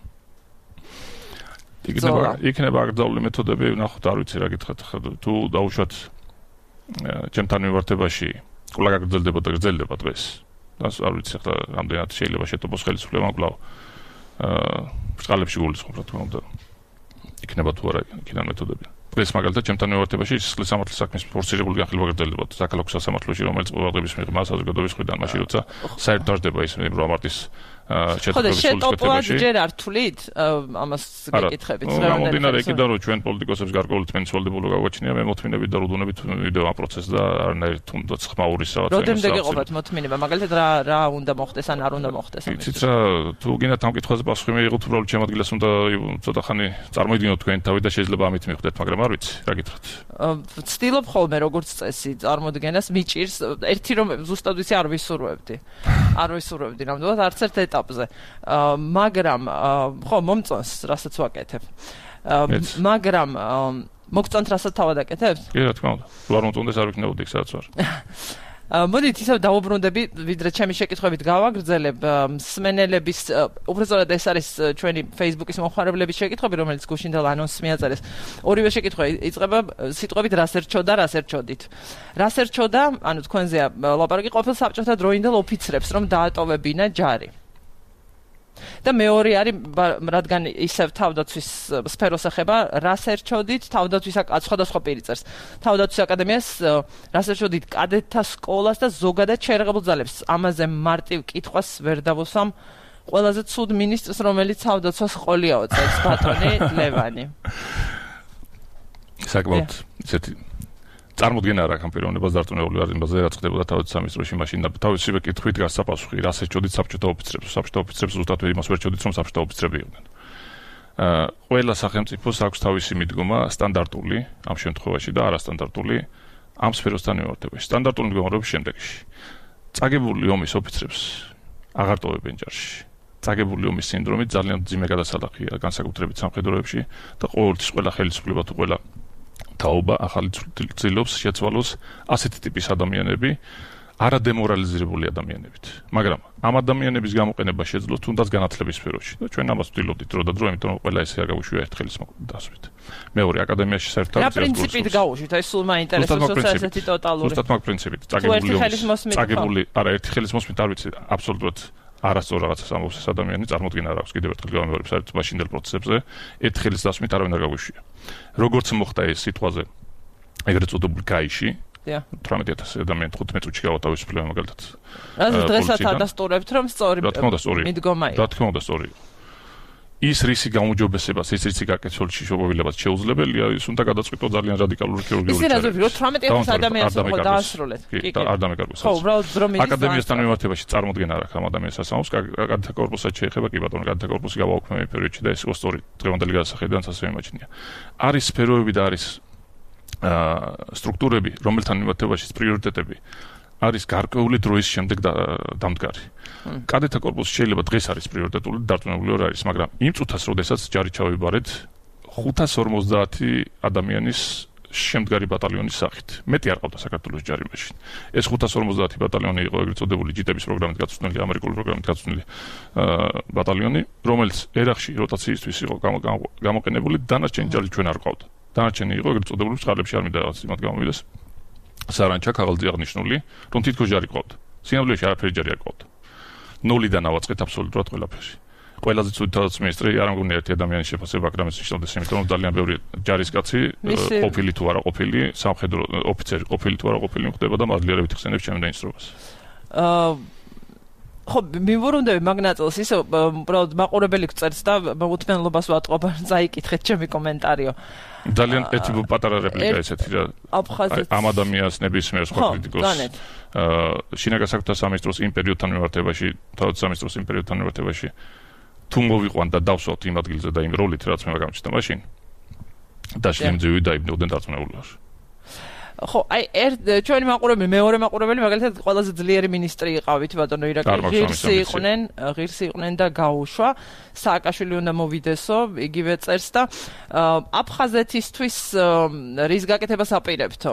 იქნება აკრძალული მეთოდები, ნახოთ, არ ვიცი რა გითხრათ, თუ დაუშვათ ჩემთან მიმართებაში კვლავ გაგრძელდება და გრძელდება დღეს. დას არ ვიცი ახლა რამდენად შეიძლება შეტყობს ხელისუფლება კვლავ ბრწყალებში გულისხმობ, რა თქმა უნდა. იქნება თუ არა იქიდან მეთოდები. დღეს მაგალითად ჩემთან მიმართებაში სისხლის სამართლის საქმის ფორსირებული განხილვა გრძელდება საქალაქო სასამართლოში, რომელიც ყურადღების მიღება საზოგადოების მხრიდან მაშინ როცა საერთოდ დაждდება ის რომ მარტის შეტყობების სულისკვეთებაში. ხო, ჯერ არ თვლით ამას გეკითხებით. გამომდინარე იქიდან რომ ჩვენ პოლიტიკოსებს გარკვეული თმენის ვალდებულება გაგვაჩნია, მე მოთმინებით და რუდუნებით მივიდეო ამ პროცესს და არანაირ თუნდაც ხმაურის რაღაც. რამდენიმდე გეყოფათ მოთმინება, მაგალითად რა უნდა მოხდეს ან არ უნდა მოხდეს ამის. იცით რა, თუ გინდათ ამ კითხვაზე პასუხი მიიღოთ, უბრალოდ ჩემ ადგილას უნდა ცოტა ხანი წარმოიდგინოთ თქვენი თავი და შეიძლება ამით მივხვდეთ, მაგრამ არ ვიცი, რა გითხრათ. ვცდილობ ხოლმე როგორც წესი წარმოდგენას მიჭირს, ერთი რომ ზუსტად ვიცი არ ვისურვებდი. არ ვისურვებდი ნამდვილად არც ერთ ეტაპზე. მაგრამ ხო, მომწონს, რასაც ვაკეთებ. მაგრამ მოგწონთ, რასაც თავად აკეთებთ? კი, რა თქმა უნდა. თუ არ მომწონდეს, არ ვიქნებოდი იქ, სადაც ვარ. მოდით ისევ დავუბრუნდები, ვიდრე ჩემი შეკითხვებით გავაგრძელებ, მსმენელების, უბრალოდ ეს არის ჩვენი Facebook-ის მომხმარებლების შეკითხვები, რომელიც გუშინდელ ანონსს მიაწერეს. ორივე შეკითხვა იწყება სიტყვებით რას ერჩოდა, რას ერჩოდით. რას ერჩოდა, ანუ თქვენზეა ლაპარაკი ყოფილ საბჭოთა დროინდელ ოფიცრებს, რომ დაატოვებინა ჯარი. და მეორე არის, რადგან ისევ თავდაცვის სფეროს ეხება, რას ერჩოდით თავდაცვის სხვადასხვა პირიწერს. თავდაცვის აკადემიას რას ერჩოდით კადეტთა სკოლას და ზოგადად შეერაღებულ ძალებს. ამაზე მარტივ კითხვას ვერ დავუსვამ ყველაზე ცუდ მინისტრს, რომელიც თავდაცვას ყოლიაო წერს, ბატონი ლევანი. საკმაოდ ისეთი წარმოდგენა არ აქვს ამ პიროვნებას დარწმუნებული ვარ იმაზე, რაც ხდებოდა თავდაცვის სამინისტროში მაშინ და თავისივე კითხვით გასაპასუხი, რას ერჩოდით საბჭოთა ოფიცრებს. საბჭოთა ოფიცრებს ზუსტად იმას ვერ ერჩოდით, რომ საბჭოთა ოფიცრები იყვნენ. ყველა სახელმწიფოს აქვს თავისი მიდგომა სტანდარტული ამ შემთხვევაში და არასტანდარტული ამ სფეროსთან მიმართებაში. სტანდარტული მიდგომების შემდეგში წაგებული ომის ოფიცრებს აღარ ტოვებენ ჯარში. წაგებული ომის სინდრომი ძალიან ძიმე გადასალახია განსაკუთრებით სამხედროებში და ყოველთვის ყველა ხელისუფლება თუ ყველა თაობა ახალი ცდილობს შეცვალოს ასეთი ტიპის ადამიანები არადემორალიზირებული ადამიანებით. მაგრამ ამ ადამიანების გამოყენება შეძლოს თუნდაც განათლების სფეროში და ჩვენ ამას ვთვლით დრო და დრო, იმიტომ რომ ყველა ესე არ გაუშვია ერთხელის დასვით. მეორე აკადემიაში საერთოდ რა პრინციპით გაუშვით? აი სულ მაინტერესებს ესეთი ტოტალური. ზუსტად მაგ პრინციპით. წაგებული, არა, ერთი ხელის მოსმით არ ვიცი, აბსოლუტურად არასწორ რაღაცას ამბობს ეს ადამიანი, წარმოდგენა არ აქვს კიდევ ერთხელ გამეორებ საერთოდ მაშინდელ პროცესებზე, ერთი ხელის დასვით არავინ არ გაუშვია. როგორც მოხდა ეს სიტყვაზე ეგრეთ წოდებული კაიში 18,000 ადამიანი 15 წუთში გავათავისუფლება მაგალითად. რაზეც დღესაც ადასტურებთ რომ სწორი მიდგომა იყო. რა თქმა უნდა სწორი. ის რისი გაუმჯობესებას, ის რისი გაკეთებაში შობობილებას შეუძლებელია, ის უნდა გადაწყვიტო ძალიან რადიკალური ქირურგიული ისე რაზეც 18,000 ადამიანს ხო დაასრულეთ. კი, არ დამეკარგოს. ხო, უბრალოდ რომ ის აკადემიასთან მიმართებაში წარმოდგენა არ აქვს ამ ადამიანს ასამოს, კადეთა კორპუსად შეეხება კი ბატონო, კადეთა კორპუსი გავაუქმე პერიოდში და ეს იყო სწორი დღევანდელი გადასახედიდან ასე მიმაჩნია. არის სფეროები და არის სტრუქტურები, რომელთან მიმართებაში პრიორიტეტები არის გარკვეული დროის შემდეგ დამდგარი. კადეთა კორპუსი შეიძლება დღეს არის პრიორიტეტული, დარწმუნებული ვარ არის, მაგრამ იმ წუთას, როდესაც ჯარი ჩავიბარეთ 550 ადამიანის შემდგარი ბატალიონის სახით. მეტი არ ყავდა საქართველოს ჯარი მაშინ. ეს 550 ბატალიონი იყო ეგრეთ წოდებული ჯიტების პროგრამით გაწვრთნილი, ამერიკული პროგრამით გაწვრთნილი ბატალიონი, რომელიც ერახში როტაციისთვის იყო გამოყენებული, დანარჩენი ჯარი ჩვენ არ ყავდა. დანარჩენი იყო ეგრეთ წოდებული წყარლებში არ მინდა რაღაც იმათ გამოვიდეს. სარანჩა ქაღალდზე აღნიშნული, რომ თითქოს ჯარი ყავდა. სინამდვილეში არაფერი ჯარი არ ყავდა. ნულიდან ავაწყეთ აბსოლუტურად ყველაფერი. ყველაზე ცუდი თავდაცვის მინისტრი არ მგონია ერთი ადამიანის შეფასება აქ რამეს ნიშნავდეს, იმიტომ რომ ძალიან ბევრი ჯარისკაცი ყოფილი თუ არა ყოფილი, სამხედრო ოფიცერი ყოფილი თუ არა ყოფილი ხდება და მადლიერებით ხსენებს ჩემს დაინსტრობას. ხო, მივურუნდები მაგნაწილს ისე უბრალოდ მაყურებელი გწერს და მოუთმენლობას ვატყობ, წაიკითხეთ ჩემი კომენტარიო. ძალიან ერთი პატარა რეპლიკა ესეთი რა. ამ ადამიანს ნებისმიერ სხვა კრიტიკოს შინაგან საქმეთა სამინისტროს იმ პერიოდთან მიმართებაში, თავად სამინისტროს იმ პერიოდთან მიმართებაში თუ მოვიყვან და დავსვათ იმ ადგილზე და იმ როლით რაც მე გამჩნდა მაშინ და შემძევი დაიბნეოდნენ დარწმუნებულად. ხო, აი ჩვენი მაყურებელი, მეორე მაყურებელი მაგალითად ყველაზე ძლიერი მინისტრი იყავით ბატონო ირაკლი, ღირსი იყვნენ და გაუშვა. სააკაშვილი უნდა მოვიდესო, იგივე წერს და აფხაზეთისთვის რის გაკეთებას აპირებთო?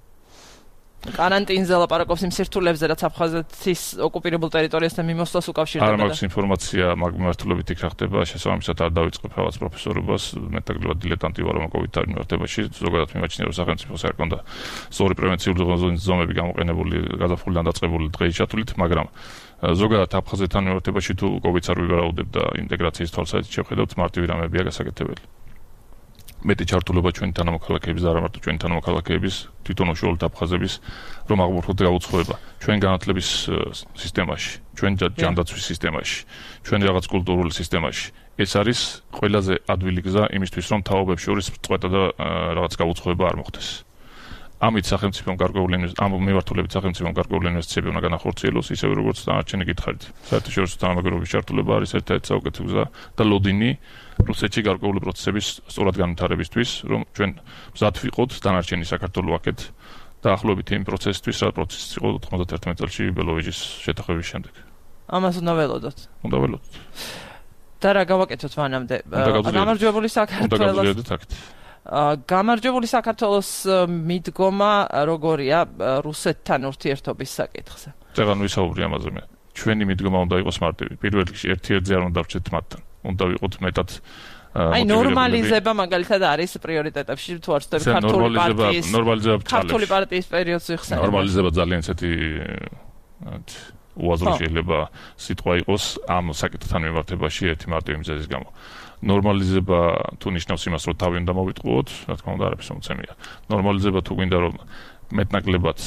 კარანტინზე ლაპარაკობს იმ სირთულეებზე, რაც აფხაზეთის ოკუპირებულ ტერიტორიასთან მიმოსვლას უკავშირდება. არ მაქვს ინფორმაცია მაგ მიმართულებით იქ რა ხდება, შესაბამისად არ დავიწყებ რაღაც პროფესორობას, მეტად დილეტანტი ვარ ამ კოვიდთან მიმართებაში, ზოგადად მიმაჩნია რომ სახელმწიფოს არ ქონდა სწორი პრევენციული ზომები გამოყენებული, გადაფრული დაწყებული დღეის ჩათვლით, მაგრამ ზოგადად აფხაზეთთან მიმართებაში თუ კოვიდს არ ვივარაუდებ და ინტეგრაციის თვალსაზრისით შევხედავთ, მარტივი რამებია გასაკეთებელი. მეტი ჩართულობა ჩვენი თანამოქალაქეების და არა მარტო ჩვენი თანამოქალაქეების, თვითონ უშუალოდ აფხაზების, რომ აღმოფხვროთ გაუცხოება ჩვენ განათლების სისტემაში, ჩვენ ჯანდაცვის სისტემაში, ჩვენ რაღაც კულტურული სისტემაში. ეს არის ყველაზე ადვილი გზა იმისთვის, რომ თაობებს შორის წყვეტა და რაღაც გაუცხოება არ მოხდეს. ამით სახელმწიფომ გარკვეული ამ მიმართულებით სახელმწიფომ გარკვეული ინვესტიციები უნდა განახორციელოს, ისევე როგორც დანარჩენი კითხებით. საერთაშორისო თანამეგობრობის ჩართულობა არის ერთ-ერთი საუკეთესო გზა და ლოდინი რუსეთში გარკვეული პროცესების სწორად განვითარებისთვის, რომ ჩვენ მზად ვიყოთ დანარჩენი საქართველო აქეთ დაახლოებით იმ პროცესისთვის, რა პროცესი იყო 91 წელს ბელოვიჩის შეთანხმების შემდეგ. ამას უნდა ველოდოთ. უნდა ველოდოთ. და რა გავაკეთოთ მანამდე? გამარჯვებული საქართველოს. გამარჯვებული საქართველოს მიდგომა როგორია რუსეთთან ურთიერთობის საკითხზე? წეგან ვისაუბრი ამაზე მე. ჩვენი მიდგომა უნდა იყოს მარტივი. პირველ რიგში ერთ-ერთზე არ უნდა ვრჩეთ მათთან. უნდა ვიყოთ მეტად აი ნორმალიზება მაგალითად არის პრიორიტეტებში თუ არ ვცდები ქართული პარტიის პერიოდს ვიხსენებ. ნორმალიზება ძალიან ისეთი უაზრო შეიძლება სიტყვა იყოს ამ საკითხთან მიმართებაში ერთი მარტივი მიზეზის გამო. ნორმალიზება თუ ნიშნავს იმას, რომ თავი უნდა მოვიტყუოთ, რა თქმა უნდა, არაფერს მომცემია. ნორმალიზება თუ გვინდა რომ მეტნაკლებად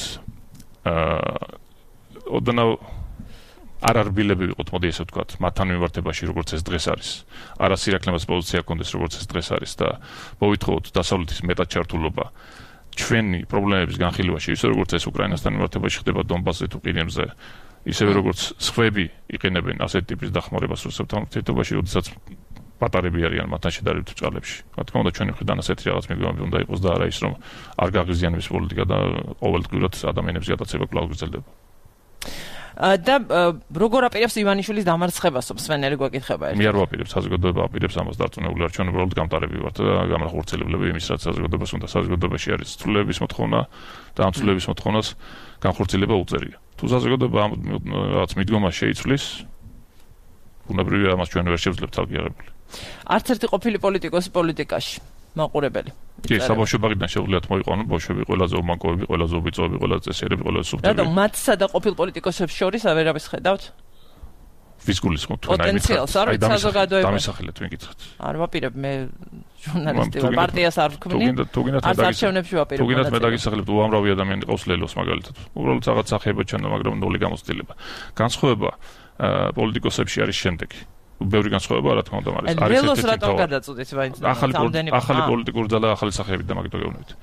ოდნავ არ არბილები ვიყოთ, მოდი ესე ვთქვათ, მათთან მიმართებაში, როგორც ეს დღეს არის. არა სირაქლემას პოზიცია გქონდეს, როგორც ეს დღეს არის და მოვითხოვოთ დასავლეთის მეტად ჩართულობა ჩვენი პრობლემების განხილვაში, ისე როგორც ეს უკრაინასთან მიმართებაში ხდება დონბასზე თუ ყირიმზე, ისევე როგორც სხვები იყენებენ ასეთ ტიპის დახმარებას რუსეთთან ურთიერთობაში, როდესაც პატარები არიან მათთან შედარებით ბრჭყალებში. რა თქმა უნდა, ჩვენი მხრიდან ასეთი რაღაც მიდგომები უნდა იყოს და არა ის, რომ არ გაღიზიანებს პოლიტიკა და ყოველდღიურად ადამიანების გადაცემა კვლავ გრძელდება. და როგორ აპირებს ივანიშვილის დამარცხებას მსვენელი გვეკითხება მე არ ვაპირებ საზოგადოება აპირებს ამას დარწმუნებული ვარ ჩვენ უბრალოდ გამტარები ვართ და გამახორციელებლები იმის რაც საზოგადოებას უნდა საზოგადოებაში არის ცვლილების მოთხოვნა და ამ ცვლილების მოთხოვნას განხორციელება უწევია თუ საზოგადოება რაღაც მიდგომას შეიცვლის უნებრივია ამას ჩვენ ვერ შევძლებთ ალგიარებული არც ერთი ყოფილი პოლიტიკოსი პოლიტიკაში მაყურებელი კი საბავშვო ბაღიდან შეუძლიათ მოიყვანონ ბავშვები ყველაზე უმანკოები ყველაზე უბიწოები ყველაზე წესიერები ყველაზე სუფთები რატომ მათსა და ყოფილ პოლიტიკოსებს შორის ავერავის ხედავთ ვის გულისხმობთ თქვენ პოტენციალს არ ვიცი საზოგადოება დამისახელეთ ვიკითხეთ არ ვაპირებ მე ჟურნალისტი ვარ პარტიას არ ვქმნი არც არჩევნებში ვაპირებ თუ გინდათ მე დაგისახელებთ უამრავი ადამიანი ყავს ლელოს მაგალითად უბრალოდ რაღაც სახეება ჩანდა მაგრამ ნული გამოცდილება განსხვავება პოლიტიკოსებში არის შემდეგი ბევრი განსხვავება რა თქმა უნდა არის ლელოს რატომ გადაწყვეტით მაინც ახალი პოლიტიკური ძალა ახალი სახეებით და მაგით გეუბნებით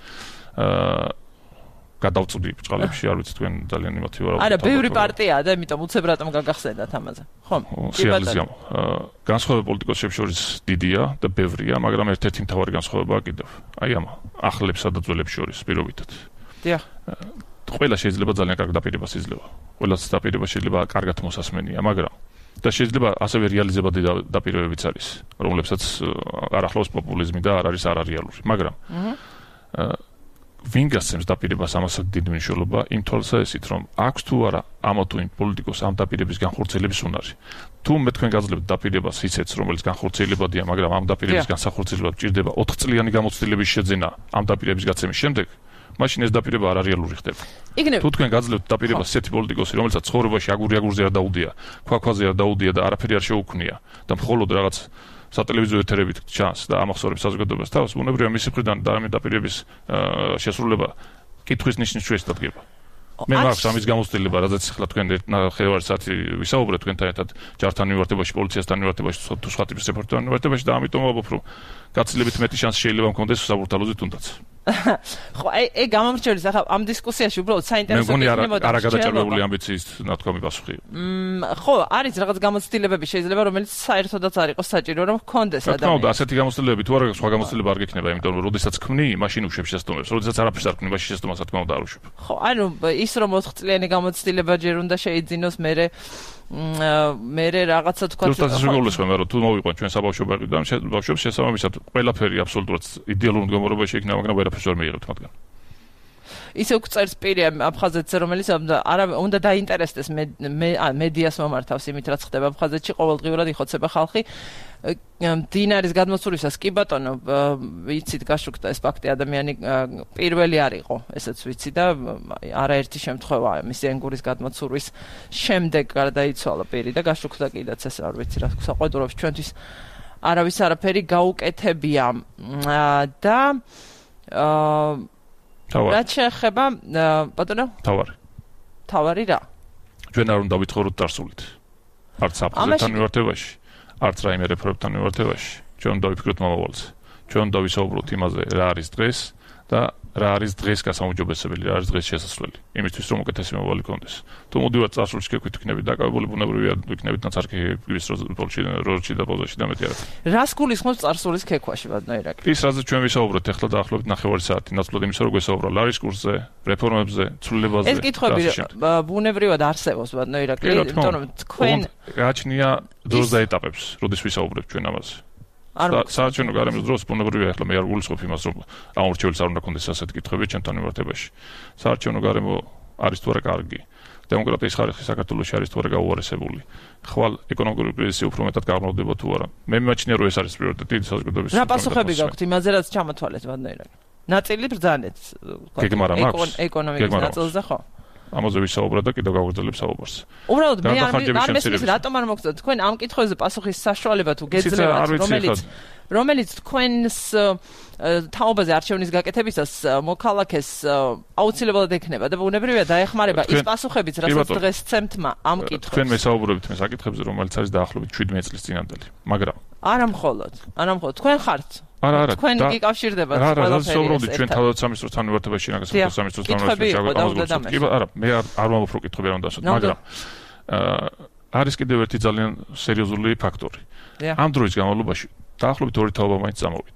გადავწვდი ბჭყალებში არ ვიცი თქვენ ძალიან იმათი ვარ არა ბევრი პარტიაა და იმიტომ უცებ რატომ გაგახსენდათ ამაზე ხო სიალის გამო განსხვავება პოლიტიკოსებს შორის დიდია და ბევრია მაგრამ ერთ-ერთი მთავარი განსხვავებაა კიდევ აი ამ ახლებსა და ძველებს შორის პირობითად დიახ ყველა შეიძლება ძალიან კარგ დაპირებას იძლევა ყველას დაპირება შეიძლება კარგად მოსასმენია მაგრამ და შეიძლება ასევე რეალიზებადი დაპირებებიც არის რომლებსაც არ ახლავს პოპულიზმი და არ არის არარეალური მაგრამ ვინ გასცემს დაპირებას ამასაც დიდი მნიშვნელობა იმ თვალსაზრისით რომ აქვს თუ არა ამა თუ იმ პოლიტიკოს ამ დაპირების განხორციელების უნარი თუ მე თქვენ გაძლევთ დაპირებას ისეთს რომელიც განხორციელებადია მაგრამ ამ დაპირების განსახორციელებლად ჭირდება 4 წლიანი გამოცდილების შეძენა ამ დაპირების გაცემის შემდეგ მაშინ ეს დაპირება არარეალური ხდება. თუ თქვენ გაძლევთ დაპირებას ესეთი პოლიტიკოსი, რომელსაც ცხოვრებაში აგური-აგურზე არ დაუდია, ქვაქვაზე არ დაუდია და არაფერი არ შეუქმნია და მხოლოდ რაღაც სატელევიზიო ეთერებით ჩანს და ამახსოვრებს საზოგადოებას თავს, უნებრივია მისი მხრიდან და ამ დაპირების შესრულება კითხვის ნიშნის შეეს დადგება. მე მაქვს ამის გამოცდილება, რადგან ახლა თქვენ ნახევარი საათი ვისაუბრეთ თქვენთან ერთად ჯართან მიმართებაში, პოლიციასთან მიმართებაში, თუ სხვა ტიპის რეპორტერთან მიმართებაში და ამიტომ ვაბობ რომ გაცილებით მეტი შანსი შეიძლება მქონდეს საბურთალოზე თუნდაც. ხო, აი გამომრჩევის ახლა ამ დისკუსიაში უბრალოდ საინტერესო იქნებოდა. არა გადაჭარბებული ამბიციის ნათქვამი პასუხი. ხო, არის რაღაც გამოცდილებები შეიძლება რომელიც საერთოდაც არ იყოს საჭირო რომ ჰქონდეს ადამიანს. რა თქმა უნდა, ასეთი გამოცდილებები თუ არა სხვა გამოცდილება არ გექნება, იმიტომ რომ როდესაც ქმნი, მაშინ უშვებ შესტომებს, როდესაც არაფერს არ ქმნი, მაშინ შესტომას რა თქმა უნდა არ უშვებ. ხო, ანუ ის რომ 4 წლიანი გამოცდილება ჯერ უნდა შეიძინოს მე რაღაცა თქვა ზუსტად ეს გულისხმობ რომ თუ მოვიყვან ჩვენ საბავშვო ბაღიდან ბავშვებს შესაბამისად ყველაფერი აბსოლუტურად იდეალურ მდგომარეობაში იქნება მაგრამ ვერაფერს ვერ მიიღებთ მათგან ისე უწერს პირი აფხაზეთზე რომელიც უნდა დაინტერესდეს მედიას მომართავს იმით რაც ხდება აფხაზეთში ყოველდღიურად იხოცება ხალხი დინარის გადმოცულისას კი ბატონო ვიცით გაშუქდა ეს ფაქტი ადამიანი პირველი არ იყო ესეც ვიცი და არაერთი შემთხვევა მის ენგურის გადმოცურვის შემდეგ გარდაიცვალა პირი და გაშუქდა კიდაც ეს არ ვიცი რა საყვედურობს ჩვენთვის არავის არაფერი გაუკეთებია და რაც შეეხება ბატონო თავარი რა ჩვენ არ უნდა ვიცხოვროთ წარსულით არც აფხაზეთთან მიმართებაში არც რაიმე რეფორმებთან მიმართებაში ჩვენ უნდა ვიფიქროთ მომავალზე ჩვენ უნდა ვისაუბროთ იმაზე რა არის დღეს და რა არის დღეს გასაუმჯობესებელი რა არის დღეს შესაძლებელი იმისთვის რომ უკეთესი მომავალი გქონდეს თუ მოდივართ წარსულში გეკვით იქნებით დაკავებული ბუნებრივია იქნებით ნაცარქი ის როლში და პოზაში და მეტი არა რას გულისხმობს წარსულის ქექვაში ბატონო ირაკლი ის რაზეც ჩვენ ვისაუბროთ ახლა დაახლოებით ნახევარი საათი ნაცვლად იმისა რომ გვესაუბრა ლარის კურსზე რეფორმებზე ცვლილებაზე ეს კითხვები ბუნებრივად არსებობს ბატონო ირაკლი იმიტომ რომ თქვენ გააჩნია დროს და ეტაპებს როდის ვისაუბრებთ ჩვენ ამაზე საარჩევნო გარემოს დროს ბუნებრივია ახლა მე არ გულისხმობ იმას რომ ამორჩეველს არ უნდა კონდეს ასეთი კითხვები ჩვენთან მიმართებაში საარჩევნო გარემო არის თუ არა კარგი დემოკრატიის ხარისხი საქართველოში არის თუ არა გაუარესებული ხვალ ეკონომიკური კრიზისი უფრო მეტად გაღრმავდება თუ არა მე მიმაჩნია რომ ეს არის პრიორიტეტი საზოგადოების რა პასუხები გაქვთ იმაზე რაც ჩამოთვალეთ ბატონო ირაკლი ნაწილი ბრძანეთ ეკონომიკის ნაწილზე ხო ამაზე ვისაუბრა და კიდევ გავაგრძელებ საუბარს. უბრალოდ მე არ მესმის რატომ არ მოგწოდეთ თქვენ ამ კითხვებზე პასუხის საშუალება თუ გეძლევათ რომელიც თქვენს თაობაზე არჩევნის გაკეთებისას მოქალაქეს აუცილებლად ექნება და ბუნებრივია დაეხმარება ის პასუხებიც რასაც დღეს სცემთმა ამ კითხვებს. თქვენ მესაუბრებით მე საკითხებზე რომელიც არის დაახლოებით 17 წლის წინანდელი, მაგრამ არა მხოლოდ თქვენ ხართ არა თქვენ გიკავშირდებათ ყველაფერი ეს ჩვენ თავდაცამისტროსთან მიმართებაში ნაგაზრდობის სამისტროსთან მიმართებაში არა მე არ ვამბობ რომ კითხვები არ უნდა ასოთ მაგრამ არის კიდევ ერთი ძალიან სერიოზული ფაქტორი ამ დროის განმავლობაში დაახლოებით 2 თაობა მაინც წამოვიდა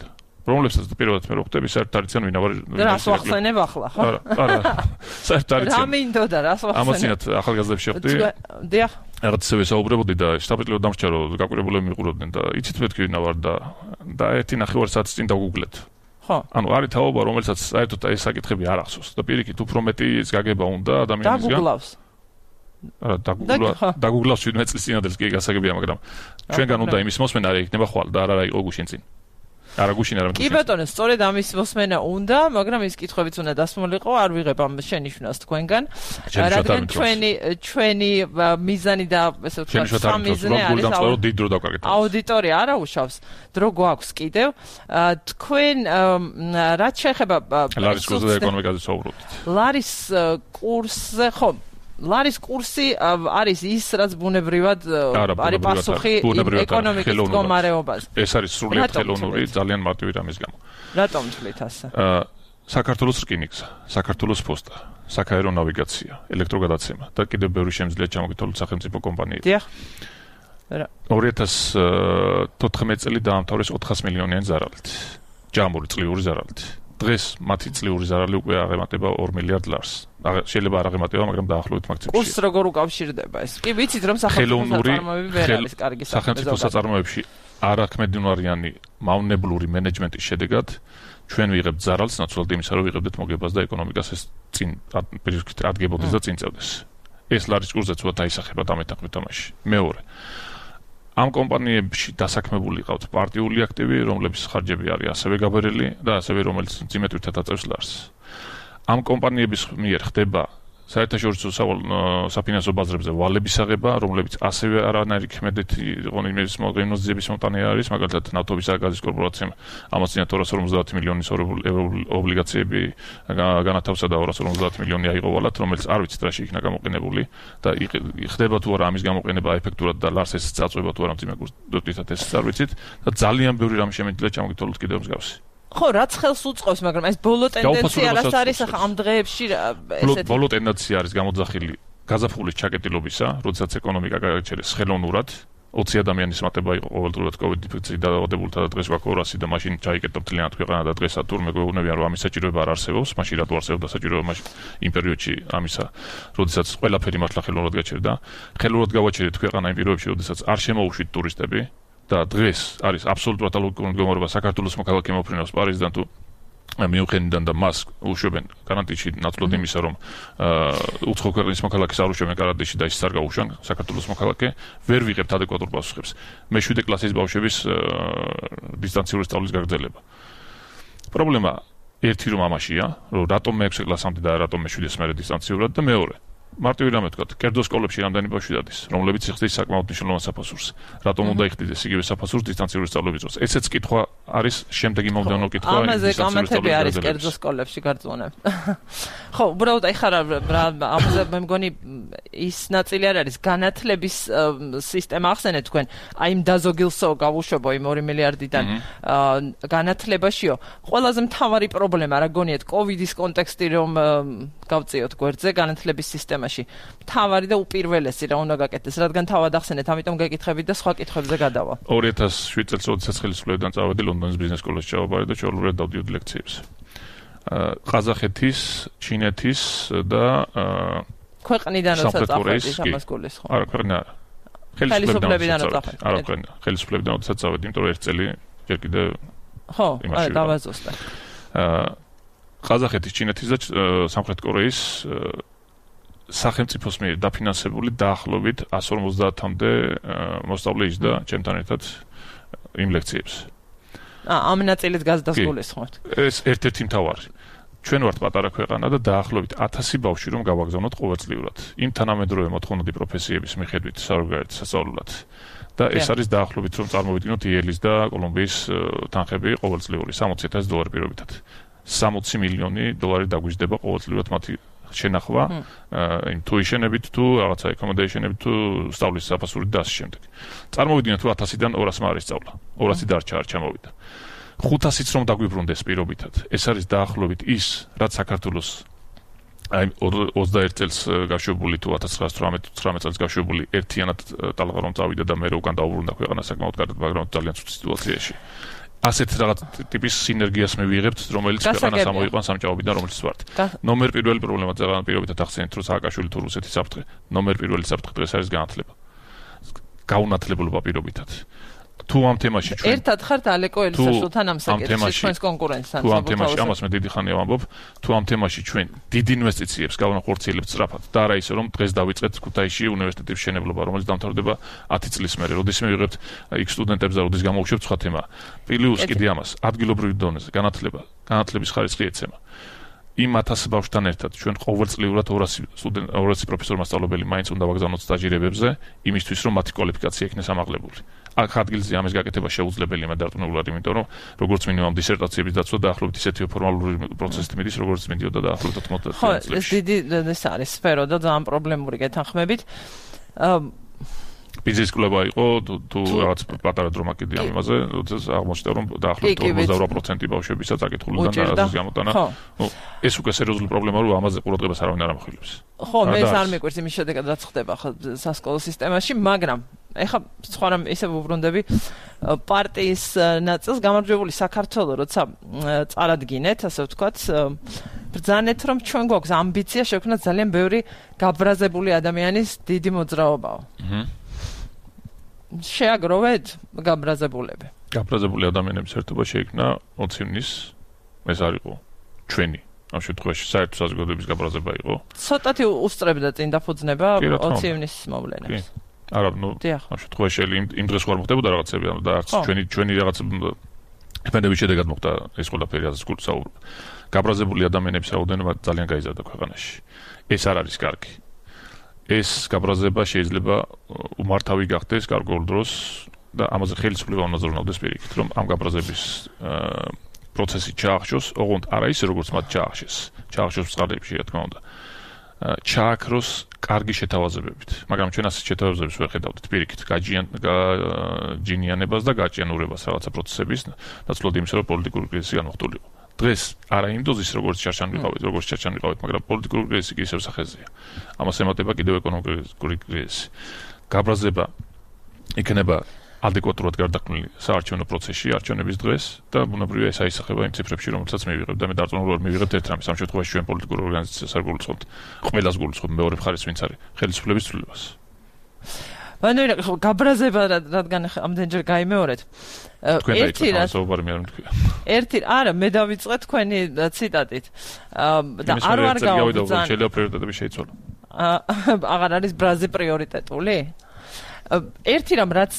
რომლებსაც პირველად მე ვხვდები, საერთოდ არ იციან ვინ არის. რას ვახსენებ ახლა, ხო? არა, საერთოდ არ იციან. რა მინდოდა, რას ვახსენებ? ამასინათ ახალგაზრდებს შეხვდი. დიახ. რაღაც ისევე საუბრობდი და შტაბ-ეტლივად დამრჩა რომ გაკვირვებულები მიყურებდნენ და იცით მეთქი ვინ ვარ და ერთი ნახევარ საათის წინ დაგუგლეთ. ხო. ანუ არის თაობა, რომელსაც საერთოდ ეს საკითხები არ ახსოვს და პირიქით უფრო მეტი გაგება უნდა ადამიანისგან. დაგუგლავს. არა, დაგუგლავს 17 წლის წინადელს კი გასაგებია, მაგრამ ჩვენგან უნდა იმის მოსმენა არ იქნება ხვალ და არა იყო გუშინ წინ. არა გუშინ არა კი ბატონო, სწორედ ამის მოსმენა უნდა, მაგრამ ის კითხვებიც უნდა დასმულიყო, არ ვიღებ ამ შენიშვნას თქვენგან. რადგან ჩვენი მიზანი და ესე ვთქვათ, სამიზნე არის აუდიტორია არა უშავს, დრო გვაქვს კიდევ. თქვენ რაც შეეხება ლარის კურსზე და ეკონომიკაზე საუბრობთ. ლარის კურსზე ხო ლარის კურსი არის ის, რაც ბუნებრივად არის პასუხი ეკონომიკის მდგომარეობაზე. ეს არის სრულიად ხელოვნური, ძალიან მარტივი რამის გამო. რატომ თვლით ასე? საქართველოს რკინიგზა, საქართველოს პოსტა, საქაერო ნავიგაცია, ელექტროგადაცემა და კიდევ ბევრი შემიძლია ჩამოგითვალოთ სახელმწიფო კომპანიები. დიახ. 2014 წელი დაამთავრეს 400 მილიონიანი ზარალით. ჯამური წლიური ზარალით. დღეს მათი წლიური ზარალი უკვე აღემატება 2 მილიარდ ლარს. შეიძლება არ აღემატება, მაგრამ დაახლოებით მაგ წლებში. კურსს როგორ უკავშირდება ეს? კი ვიცით რომ სახელმწიფო საწარმოები ვერ არის კარგი სახელმწიფო საწარმოებში არაქმედინარიანი მავნებლური მენეჯმენტის შედეგად ჩვენ ვიღებთ ზარალს ნაცვლად იმისა, რომ ვიღებდეთ მოგებას და ეკონომიკას ეს წინ ადგებოდეს და წინ წევდეს. ეს ლარის კურსზე ცოტა დაისახება დამეთანხმებით თამაში. მეორე ამ კომპანიებში დასაქმებული ყავთ პარტიული აქტივი, რომლების ხარჯები არის ასევე გაბერილი და ასევე რომელიც ძიმეთვირთად აწევს ლარს. ამ კომპანიების მიერ ხდება საერთაშორისო საფინანსო ბაზრებზე ვალების აღება, რომლებიც ასევე არანაირი ქმედეთი ღონისძიების მომტანი არის, მაგალითად ნავთობის და გაზის კორპორაციამ ამასინა 250 მილიონის ობლიგაციები განათავსა და 250 მილიონი აიღო ვალად, რომელიც არ ვიცით რაში იქნა გამოყენებული და ხდება თუ არა ამის გამოყენება ეფექტურად და ლარს ეს წაწვება თუ არა მძიმე კურსით ეს არ ვიცით და ძალიან ბევრი რამ შემიძლია ჩამოგითვალოთ კიდევ მსგავსი. ხო, რაც ხელს უწყობს, მაგრამ ეს ბოლო ტენდენცია რაც არის ამ დღეებში ესეთი ბოლო ტენდენცია არის გამოძახილი გაზაფხულის ჩაკეტილობისა, როდესაც ეკონომიკა გააჩერეს ხელოვნურად 20 ადამიანის მატება იყო ყოველდღურად COVID ინფექციით დაავადებულთა და დღეს გვაქვს 200 და მაშინ ჩაიკეტა მთლიანად ქვეყანა და დღესაც თურმე გვეუბნებიან რომ ამის საჭიროება არ არსებობს, მაშინ რატო არსებობდა საჭიროება მაშინ იმ პერიოდში ამისა, როდესაც ყველაფერი მართლა ხელოვნურად გაჩერდა. ხელოვნურად გავაჩერეთ ქვეყანა იმ პირობებში, როდესაც არ შემოუშვით ტურისტები და დღეს არის აბსოლუტურად ალოგიკური მდგომარეობა საქართველოს მოქალაქე მოფრინავს პარიზიდან თუ მიუნხენიდან და მას უშვებენ გარანტიაში ნაცვლად იმისა რომ უცხო ქვეყნის მოქალაქეს არ უშვებენ გარანტიაში და ის არ გაუშვან საქართველოს მოქალაქე ვერ ვიღებთ ადეკვატურ პასუხებს. მე-7 კლასის ბავშვების დისტანციური სწავლის გაგრძელება. პრობლემა ერთი რომ ამაშია, რომ რატომ მე-6 კლასამდე და რატომ მე-7-ს მერე დისტანციურად და მეორე მარტივი რამე თქვა, კერძო სკოლებში რამდენი ბავშვი დადის, რომლებიც იხდის საკმაოდ მნიშვნელოვან საფასურს. რატომ უნდა იხდიდეს იგივე საფასურს დისტანციური სწავლების დროს? ესეც კითხვა არის, შემდეგი მომდევნო კითხვა ამაზე კომენტები არის კერძო სკოლებში გარწმუნებ. ხო, უბრალოდ აი ხარ ამაზე მე მგონი ის ნაწილი არ არის განათლების სისტემა ახსენეთ თქვენ, აი იმ დაზოგილსო გავუშვებო იმ 2 მილიარდიდან განათლებაშიო. ყველაზე მთავარი პრობლემა რა გონიათ კოვიდის კონტექსტი რომ გავწიოთ გვერდზე განათლების სისტემაში. მთავარი და უპირველესი რა უნდა გაკეთდეს, რადგან თავად ახსენეთ, ამიტომ გეკითხებით და სხვა კითხვებზე გადავალ. 2007 წელს როდესაც ხელისუფლებიდან წავედი ლონდონის ბიზნეს სკოლაში ჩავაბარე და ჩვეულებრივად დავდიოდი ლექციებს. ყაზახეთის, ჩინეთის და ქვეყნიდან როცა წავედი ამას გულის ხო? არა, ქვეყნა არა. ხელისუფლებიდან წავედი. არა, ქვეყნა. ხელისუფლებიდან როდესაც წავედი, იმიტომ რომ ერთ წელი ჯერ კიდევ ხო, არა, დავაზუსტე. ყაზახეთის, ჩინეთის და სამხრეთ კორეის სახელმწიფოს მიერ დაფინანსებული დაახლოებით 150-მდე მოსწავლე ისდა ჩემთან ერთად იმ ლექციებს. ამ ნაწილით გაზდასგულის ხო? ეს ერთ-ერთი მთავარი. ჩვენ ვართ პატარა ქვეყანა და დაახლოებით 1000 ბავშვი რომ გავაგზავნოთ ყოველწლიურად. იმ თანამედროვე მოთხოვნადი პროფესიების მიხედვით საერთოდ სასწავლებლად. და ეს არის დაახლოებით რომ წარმოვიდგინოთ იელის და კოლუმბიის თანხები ყოველწლიური $60,000 პირობითად. 60 მილიონი დოლარი დაგვიждდება ყოველწლიურად მათი შენახვა, იმ tuition-ებით თუ რაღაცა accommodation-ებით თუ სწავლის საფასურით და ასე შემდეგ. წარმოვიდგინოთ თუ 1000-დან 200-მა არის სწავლა. 200 დარჩა არ ჩამოვიდა. 500-იც რომ დაგვიბრუნდეს პირობითად. ეს არის დაახლოებით ის, რაც საქართველოს აი 21 წელს გაშვებული თუ 1918 წელს გაშვებული ერთიანად ტალღა რომ წავიდა და მე უკან დაუბრუნდა ქვეყანა საკმაოდ კარგად, მაგრამ ძალიან ცუდი სიტუაციაში. ასეთ რაღაც ტიპის სინერგიას მივიღებთ, რომელიც ქვეყანას ამოიყვანს ამ ჭაობიდან, რომელიც ვართ. ნომერ პირველი პრობლემა ზეგან პირობითად ახსენეთ, რომ სააკაშვილი თუ რუსეთის საფრთხე, ნომერ პირველი საფრთხე დღეს არის განათლება. გაუნათლებულობა პირობითად. თუ ამ თემაში ჩვენ ერთად ხართ ალეკო ელისაშვილთან ამ საკითხში ჩვენს კონკურენტთან. თუ ამ თემაში ამას მე დიდი ხანია ვამბობ, თუ ამ თემაში ჩვენ დიდ ინვესტიციებს გავანახორციელებთ სწრაფად და არა ისე რომ დღეს დავიწყეთ ქუთაისში უნივერსიტეტის მშენებლობა, რომელიც დამთავრდება 10 წლის მერე, როდესაც მივიღებთ იქ სტუდენტებს და როდესაც გამოვუშვებთ სხვა თემა. პლუს კიდე ამას ადგილობრივი დონეზე განათლების ხარისხი ეცემა. იმ 1000 ბავშვთან ერთად ჩვენ ყოველწლიურად 200 პროფესორ მასწავლებელი მაინც უნდა ვაგზავნოთ სტაჟირებებზე, იმისთვის რომ მათი კვალიფიკაცია იქნეს ამაღლებული. აქ ადგილზე ამის გაკეთება შეუძლებელია მედარწმუნებლად, იმიტომ რომ როგორც მინიმუმ დისერტაციების დაცვა დაახლოებით ისეთი ფორმალური პროცესით მიდის, როგორც მიდიოდა დაახლოებით 90 წლებში. ხო, ეს დიდი ეს არის სფერო და ძალიან პრობლემური გეთანხმებით. ბიზნეს კლუბა იყო თუ რაღაც პატარა დრომა კიდე ამ იმაზე, როდესაც აღმოჩნდა რომ დაახლოებით 48% ბავშვებისა წაკითხულიდან და გამოტანა. ეს უკვე სერიოზული პრობლემაა, რომ ამაზე ყურადღებას არავინ არ ამახვილებს. ხო, მე ეს არ მიყვარს იმის შედეგად რაც ხდება ხო სასკოლო სისტემაში, მაგრამ ეხლა სხვა რამ ისე ვუბრუნდები პარტიის ნაწილს გამარჯვებული საქართველოს როცა წარადგინეთ, ასე ვთქვათ, ბრძანეთ რომ ჩვენ გვაქვს ამბიცია შექმნათ ძალიან ბევრი გაბრაზებული ადამიანის დიდი მოძრაობაო. შეაგროვეთ გაბრაზებულები. გაბრაზებული ადამიანების ერთობა შეიქმნა 20 ივნის, ეს არ იყო ჩვენი. ამ შემთხვევაში საერთო საზოგადოების გაბრაზება იყო. ცოტათი უსწრებდა წინ დაფუძნება 20 ივნის მოვლენებს. არა, ამ შემთხვევაში იმ დღეს ვარ მოხდებოდა რაღაცები და არც ჩვენი რაღაც ეფენდების შედეგად მოხდა ეს ყველაფერი, ასე ვსაუბრობ. გაბრაზებული ადამიანების რაოდენობა ძალიან გაიზარდა ქვეყანაში. ეს არ არის კარგი. ეს გაბრაზება შეიძლება უმართავი გახდეს გარკვეულ დროს და ამაზე ხელისუფლება უნდა ზრუნავდეს პირიქით, რომ ამ გაბრაზების პროცესი ჩაახშოს, ოღონდ არა ისე როგორც მათ ჩაახშოს წყალებში, რა თქმა უნდა. ჩააქროს კარგი შეთავაზებებით, მაგრამ ჩვენ ასეთ შეთავაზებებს ვერ ხედავთ პირიქით, გაჯინიანებას და გაჭიანურებას რაღაცა პროცესების ნაცვლად იმისა, რომ პოლიტიკური კრიზისი განმოხტულიყო. დღეს არა იმ დოზის როგორც ჩარჩან ვიყავით, მაგრამ პოლიტიკური კრიზისი კი ისევ სახეზეა. ამას ემატება კიდევ ეკონომიკური კრიზისი. გაბრაზება იქნება ადეკვატურად გარდაქმნილი საარჩევნო პროცესში, არჩევნების დღეს და ბუნებრივია ეს აისახება იმ ციფრებში, რომელსაც მივიღებთ და მე დარწმუნებული ვარ, მივიღებთ ერთ რამეს. ამ შემთხვევაში ჩვენ პოლიტიკურ ორგანიზაციას არ გულისხმობთ, ყველას გულისხმობთ მეორე მხარეს, ვინც არის ხელისუფლების ცვლილებას. ვანერა გაბრაზება რადგან ამდენჯერ გაიმეორეთ. ერთი არა მე დავიწყე თქვენი ციტატით. და არ ვარ გავაბრძან. შეიძლება პრიორიტეტები შეიცვალო. აღარ არის ბრაზი პრიორიტეტული? ერთი რამ რაც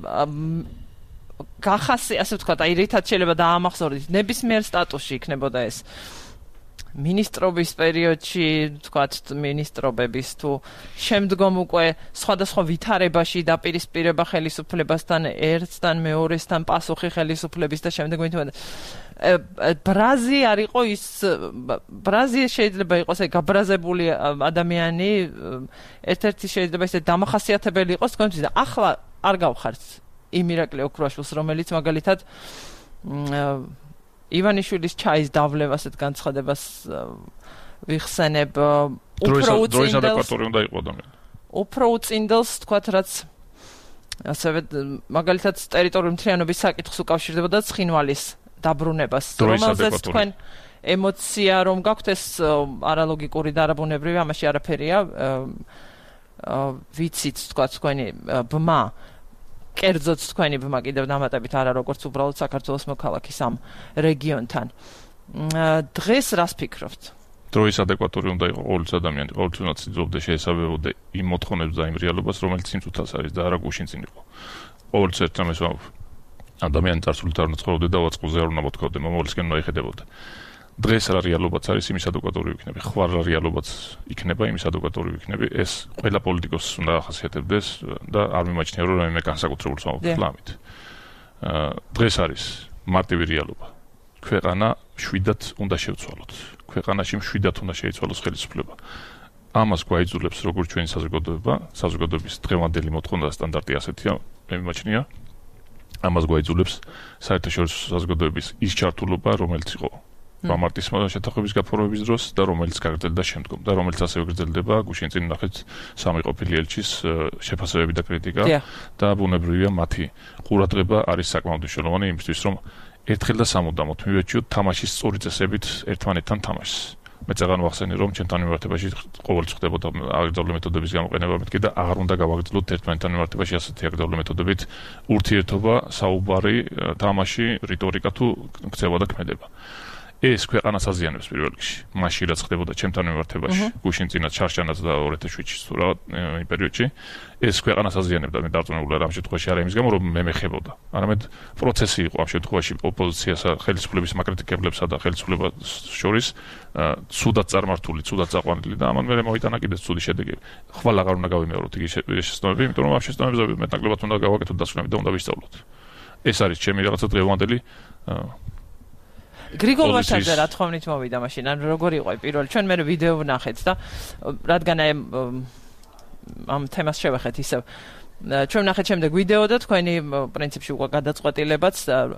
გახასი, ასე ვთქვათ, აი რითაც შეიძლება დაამახსოვრდეთ, ნებისმიერ სტატუსში იქნებოდა ეს. მინისტრობის პერიოდში, ვთქვათ, მინისტრობების თუ შემდგომ უკვე სხვადასხვა ვითარებაში დაპირისპირება ხელისუფლებასთან, ერთთან, მეორესთან, პასუხი ხელისუფლების და შემდეგ მithmeდა. ბრაზი არ იყო ის ბრაზი შეიძლება იყოს აი გაბრაზებული ადამიანი, ერთ-ერთი შეიძლება ისე დამახასიათებელი იყოს თქვენთვის და ახლა არ გავხართ იმ ირაკლი ოქროაშვილს, რომელიც მაგალითად ივანიშვილის ჩაის დავლევას ესეთ განცხადებას ვიხსენებ დროის ადეკვატური უნდა იყოს ადამიანი. უფრო უწინდელს თქვათ რაც ასევე მაგალითად ტერიტორიული მთლიანობის საკითხს უკავშირდებოდა ცხინვალის დაბრუნებას, რომელზეც თქვენ ემოცია რომ გაქვთ ეს არალოგიკური და არაბუნებრივი, ამაში არაფერია. ვიცით თქვათ თქვენი ბმა კერძოდ თქვენი ბმა კიდევ დამატებით არა როგორც უბრალოდ საქართველოს მოქალაქის ამ რეგიონთან. დღეს რას ფიქრობთ? დროის ადეკვატური უნდა იყოს ყოველთვის ადამიანი, ყოველთვის უნდა ციძულობდა შეესაბამებოდა იმ მოთხოვნებს და იმ რეალობას, რომელიც იმ წუთას არის და არა გუშინ წინ იყო. ყოველთვის ერთ რამეს ვამბობ. ადამიანი წარსულით არ უნდა ცხოვრობდა და ვაწყოზე არ უნდა მოთხოვდა, მომავლისკენ უნდა იხედებოდა. დღეს რა რეალობაც არის, იმის ადეკვატური ვიქნები. ხვალ რა რეალობაც იქნება, იმის ადეკვატური ვიქნები. ეს ყველა პოლიტიკოსს უნდა ახასიათებდეს და არ მიმაჩნია რომ რაიმე განსაკუთრებულს ვამბობ ფლამით. დღეს არის მარტივი რეალობა. ქვეყანა შვიდად უნდა შევცვალოთ. ქვეყანაში შვიდად უნდა შეიცვალოს ხელისუფლება. ამას გვაიძულებს როგორც ჩვენი საზოგადოება, საზოგადოების დღევანდელი მოთხოვნა და სტანდარტი ასეთია, მე მიმაჩნია. ამას გვაიძულებს საერთაშორისო საზოგადოების ის ჩართულობა, რომელიც იყო მარტის შეთანხმების გაფორმების დროს და რომელიც გაგრძელდა შემდგომ და რომელიც ასევე გრძელდება გუშინ წინ ნახეთ სამი ყოფილი ელჩის შეფასებები და კრიტიკა და ბუნებრივია მათი ყურადღება არის საკმაოდ მნიშვნელოვანი იმისთვის რომ ერთხელ და სამუდამოდ მივეჩიოთ თამაშის სწორი წესებით ერთმანეთთან თამაშს. მე წაღან ვახსენე რომ ჩემთან მიმართებაში ყოველთვის ხდებოდა აგრძელებული მეთოდების გამოყენება მეთქი და აღარ უნდა გავაგრძელოთ ერთმანეთთან მიმართებაში ასეთი აგრძელებული მეთოდებით ურთიერთობა, საუბარი, თამაში, რიტორიკა თუ ქცევა და ქმედება. ეს ქვეყანას აზიანებს პირველ რიგში. მაშინ რაც ხდებოდა ჩემთან მიმართებაში, გუშინ წინა ჩარჩანაც და 2007-ში თუ რა იმ პერიოდში, ეს ქვეყანას აზიანებდა მე დარწმუნებული ვარ ამ შემთხვევაში არა იმის გამო რომ მე მეხებოდა. არამედ პროცესი იყო ამ შემთხვევაში ოპოზიციასა, ხელისუფლების მაკრიტიკებლებსა და ხელისუფლებას შორის ცუდად წარმართული, ცუდად წაყვანილი და ამან მე მოიტანა კიდეც ცუდი შედეგები. ხვალ აღარ უნდა გავიმეოროთ იგი შეცდომები, იმიტომ რომ ამ შეცდომებზე მეტნაკლებად უნდა გავაკეთოთ დასკვნები და უნდა ვისწავლოთ. ეს არის ჩემი რაღაცა დღევანდელი გრიგოლ ვაშაძე რა თქმით მოვიდა მაშინ ან როგორი იყო პირველ ჩვენ მე ვიდეო ვნახეთ და რადგან ამ თემას შევეხეთ ისევ ჩვენ ვნახეთ შემდეგ ვიდეო და თქვენი პრინციპში უკვე გადაწყვეტილებაც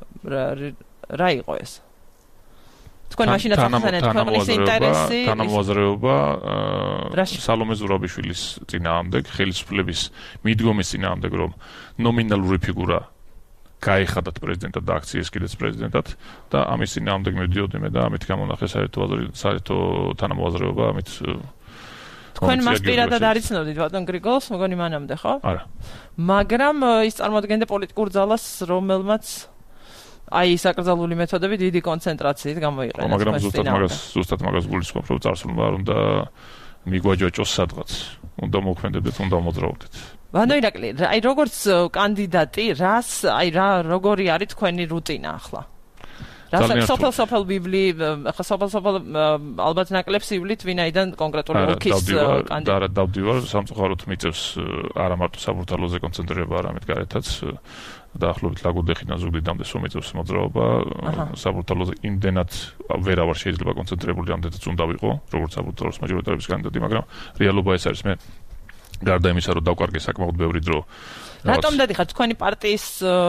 რა იყო ეს თქვენ მაშინაც ახსენეთ ქვეყნის ინტერესი თანამოაზრეობა სალომე ზურაბიშვილის წინააღმდეგ ხელისუფლების მიდგომის წინააღმდეგ რომ ნომინალური ფიგურა გაიხადათ პრეზიდენტად და აქციეს კიდეც პრეზიდენტად და ამის წინააღმდეგ მივდიოდი მე და ამით გამონახე საერთო თანამოაზრეობა ამით თქვენ მას პირადად არიცნობდით ბატონ გრიგოლს მგონი მანამდე ხო? არა. მაგრამ ის წარმოადგენდა პოლიტიკურ ძალას რომელმაც აი საკრძალული მეთოდები დიდი კონცენტრაციით გამოიყენა. მაგრამ ზუსტად მაგას გულისხმობ რომ წარსულმა არ უნდა მიგვაჯვაჭოს სადღაც. უნდა მოქმედებდეთ, უნდა მოძრაობდეთ. ბანო ირაკლი, აი როგორც კანდიდატი, როგორი არის თქვენი რუტინა ახლა? რასაც სოფელ ბიბლი, ახლა სოფელ ალბათ ნაკლებს ივლით ვინაიდან კონკრეტული ოლქის კანდიდატი. დავდივარ, სამწუხაროდ მიწევს არა მარტო საბურთალოზე კონცენტრირება, არამედ გარეთაც დაახლოებით ლაგოდეხიდან ზუგდიდამდე სომიწევს მოძრაობა, საბურთალოზე იმდენად ვერავარ შეიძლება კონცენტრირებული ამდენად უნდა ვიყო, როგორც საბურთალოს მაჟორიტარების კანდიდატი, მაგრამ რეალობა ეს არის მე გარდა იმისა, რომ დავკარგე საკმაოდ ბევრი დრო. რატომ დადიხართ თქვენი პარტიის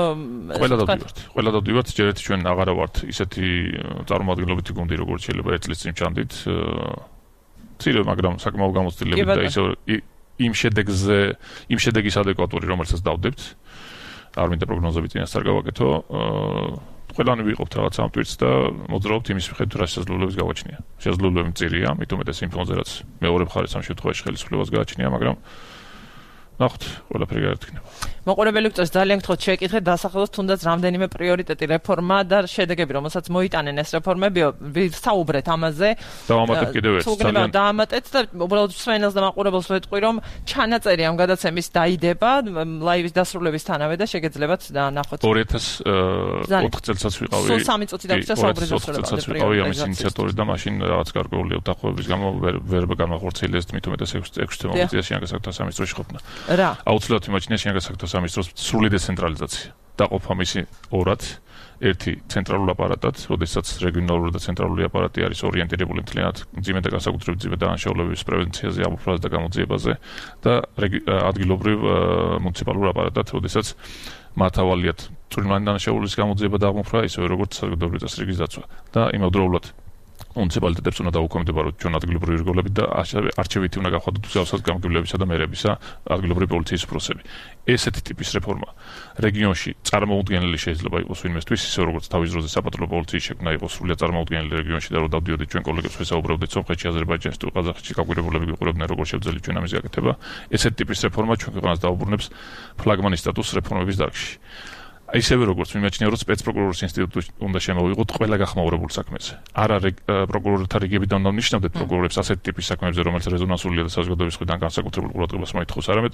ყველა დავდივართ, ჯერ ერთი ჩვენ აღარა ვართ ისეთი წარმომადგენლობითი გუნდი, როგორც შეიძლება ერთ წლის წინ ჩანდით. ცირე, მაგრამ საკმაოდ გამოცდილებული და ისე იმ შედეგის ადეკვატური, რომელსაც დავდებთ. არ მინდა პროგნოზები წინასწარ გავაკეთო. ყველანი ვიყოფთ რაღაც ამ ტვირთს და მოძრაობთ იმის მიხედვით, რა შესაძლებლობების გავაჩნია. შესაძლებლობები მწირია, მით უმეტეს იმ ფონზე, რაც მეორე მხარეს ამ შემთხვევაში ხელისუფლებას გააჩნია, მაგრამ ნახოთ, ყველაფერი გაერთიანება. მოყოლებელი უწევს ძალიან გთხოვთ შეკითხეთ დასახელოს თუნდაც რამდენიმე პრიორიტეტი რეფორმა და შედეგები, რომელსაც მოიტანენ ეს რეფორმები, ვისაუბრეთ ამაზე. დავამატებ კიდევ ერთ ძალიან დავამატეთ და უბრალოდ სვენელს და მაყურებელს ვეთყვი, რომ ჩანაწერი ამ გადაცემის დაიდება ლაივის დასრულებისთანავე და შეგეძლებათ ნახოთ. 2004 წელსაც ვიყავი. სულ 3 წუთი დაგვიწყდა საუბრის დასრულებამდე ვიყავი ამის ინიციატორი და მაშინ რაღაც გარკვეული უთანხმოების გამო ვერ განახორციელეს მით უმეტეს 6 თემატიკაში შინაგან სამინისტროში ყოფნა. რა? აუცილებლად იმაჩნია შინაგან სამინისტროს სრული დეცენტრალიზაცია. დაყოფა მისი ორად, ერთი ცენტრალურ აპარატად, როდესაც რეგიონალური და ცენტრალური აპარატი არის ორიენტირებული მთლიანად მძიმე და განსაკუთრებით მძიმე დანაშაულების პრევენციაზე, ამოფრქვევაზე და გამოძიებაზე და ადგილობრივ მუნიციპალურ აპარატად, როდესაც მათავალიათ წვრილმანი დანაშაულების გამოძიება და ამოფრქვა, ისევე როგორც საზოგადოებრივი წესრიგის დაცვა და იმავდროულად მუნიციპალიტეტებს უნდა დაუქვემდებაროთ ჩვენ ადგილობრივი რგოლები და არჩევითი უნდა გავხადოთ მსგავსად გამგებლებისა და მერებისა ადგილობრივი პოლიციის უფროსები. ესეთი ტიპის რეფორმა რეგიონში წარმოუდგენელი შეიძლება იყოს ვინმესთვის, ისე როგორც თავის დროზე საპატრულო პოლიციის შექმნა იყო სრულიად წარმოუდგენელი რეგიონში და რომ დავდიოდით ჩვენ კოლეგებს ვესაუბრებდით სომხეთში, აზერბაიჯანში თუ ყაზახეთში გაკვირვებულები ვიყურებდნენ როგორ შევძელით ჩვენ ამის გაკეთება. ესეთი ტიპის რეფორმა ჩვენ ქვეყანას დაუბრუნებს ფლაგმანის სტატუსს რეფორმების დარგში. ისევე როგორც მიმაჩნია, რომ სპეცპროკურორის ინსტიტუტი უნდა შემოვიღოთ ყველა გახმაურებულ საქმეზე. არა პროკურორთა რიგებიდან უნდა ნიშნავდეთ პროკურორებს ასეთ ტიპის საქმეებზე, რომელიც რეზონანსულია და საზოგადოების მხრიდან განსაკუთრებულ ყურადღებას მოითხოვს, არამედ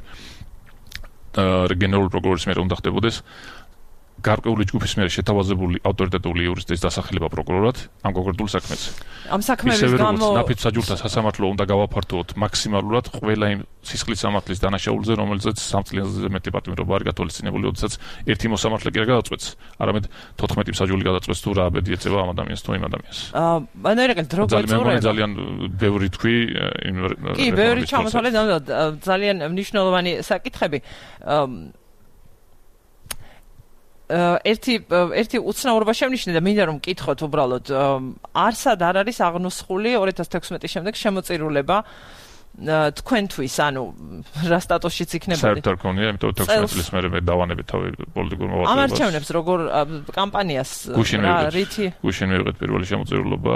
გენერალური პროკურორის მიერ უნდა ხდებოდეს გარკვეული ჯგუფის მიერ შეთავაზებული ავტორიტეტული იურისტის დასახელება პროკურორად ამ კონკრეტულ საქმეზე. ამ საქმეების გამო ნაფიც საჯულთა სასამართლო უნდა გავაფართოვოთ მაქსიმალურად ყველა იმ სისხლის სამართლის დანაშაულზე, რომელზეც 3 წლიანზე მეტი პატიმრობა არის გათვალისწინებული, როდესაც ერთი მოსამართლე კი არ გადაწყვეტს, არამედ 14 მსაჯული გადაწყვეტს თუ რა აბედი ეწევა ამ ადამიანს თუ იმ ადამიანს. ანუ ერეკელ დროგვეწურება. ძალიან ბევრი თქვი იმ კი, ბევრი ჩამოთვალე ძალიან მნიშვნელოვანი საკითხები. ერთი უცნაურობა შევნიშნე და მინდა რომ მკითხოთ უბრალოდ არსად არ არის აღნუსხული 2016 შემდეგ შემოწირულება თქვენთვის, ანუ რა სტატუსშიც იქნებოდი? საერთოდ არ ქონია, იმიტომ 16 წლის მერე დავანები თავი პოლიტიკურ მოღვაწეობას. ამ არჩევნებს როგორ კამპანიას რითი? გუშინ მივიღეთ პირველი შემოწირულობა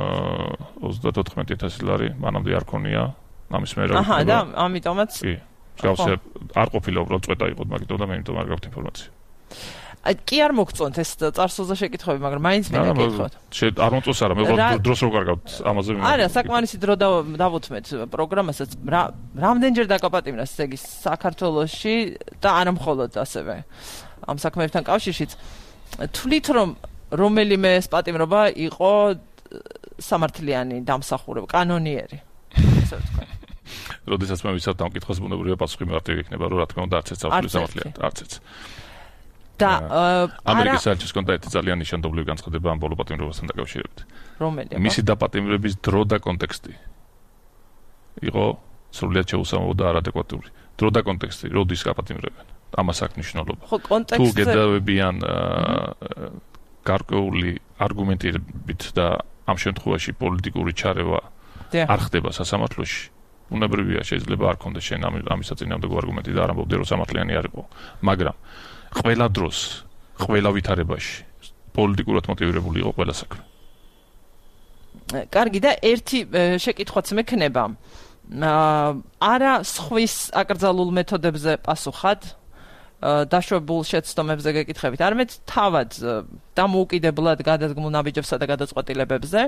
34,000 ლარი, მანამდე არ ქონია. ამის მერე აჰა, და ამიტომაც კი. გავსე არ ყოფილა უბრალოდ წვეთა იყო, მაგიტომ და მე იმიტომ არ გაქვთ ინფორმაცია. კი არ მოგწონთ ეს წარსულზე შეკითხვები, მაგრამ მაინც მე გეკითხოთ. არ მომწონს არა, მე უბრალოდ დროს რო კარგავთ ამაზე მე. არა, საკმარისი დრო დავუთმეთ პროგრამასაც, რამდენჯერ დაკაპატიმრას ესე იგი საქართველოში და არა მხოლოდ ასევე ამ საქმეებთან კავშირშიც. თვლით რომ რომელიმე ეს პატიმრობა იყო სამართლიანი დამსახურება, კანონიერი. ესე ვთქვა. როდესაც მე ვისაც ამ კითხავს ბუნებრივია პასუხი მარტივი იქნება, რომ რა თქმა უნდა არც ეს სამართლიანი სამართლიანი, არც ეს. და ამერიკის საელჩოს კონდა ერთი ძალიან ნიშანდობლივი განცხადება ამ ბოლო პატიმრობასთან დაკავშირებით. რომელია? მისი დაპატიმრების დრო და კონტექსტი იყო სრულიად შეუსამო და არადეკვატური. დრო და კონტექსტი, როდის გაპატიმრებენ? ამას აქვს მნიშვნელობა. ხო, კონტექსტი თუ გედავებიან გარკვეული არგუმენტებით და ამ შემთხვევაში პოლიტიკური ჩარევა არ ხდება სასამართლოში, უნებრივია შეიძლება არ ქონდეს შენ ამის საწინააღმდეგო არგუმენტი და არ ამბობდე რომ სამართლიანი არ იყო, მაგრამ ყველა დროს, ყველა ვითარებაში პოლიტიკურად მოტივირებული იყო ყველა საქმე. კარგი და ერთი შეკითხვაც მექნება. არა სხვის აკრძალულ მეთოდებზე პასუხად დაშვებულ შეცდომებზე გეკითხებით. არამედ თავად დამოუკიდებლად გადადგმულ ნაბიჯებსა და გადაწყვეტილებებზე.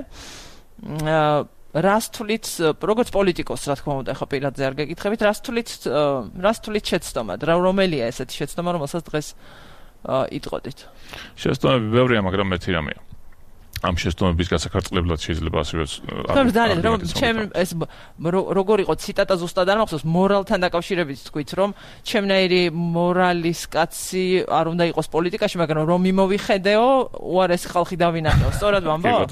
რას თვლით, როგორც პოლიტიკოს, რა თქმა უნდა, ხო პირადზე არ გეკითხებით, რას თვლით შეცდომად, რომელია ესეთი შეცდომა, რომელსაც დღეს იტყოდით? შეცდომები ბევრია, მაგრამ ერთი რამეა. ამ შეცდომების გასახარწყლებლად შეიძლება ასევე რომ ჩემ ეს როგორ იყო ციტატა ზუსტად არ მახსოვს, მორალთან დაკავშირებით თქვით, რომ ჩემნაირი მორალის კაცი არ უნდა იყოს პოლიტიკაში, მაგრამ რომ მიმოვიხედეო, უარესი ხალხი დავინახეო, სწორად ვამბობ?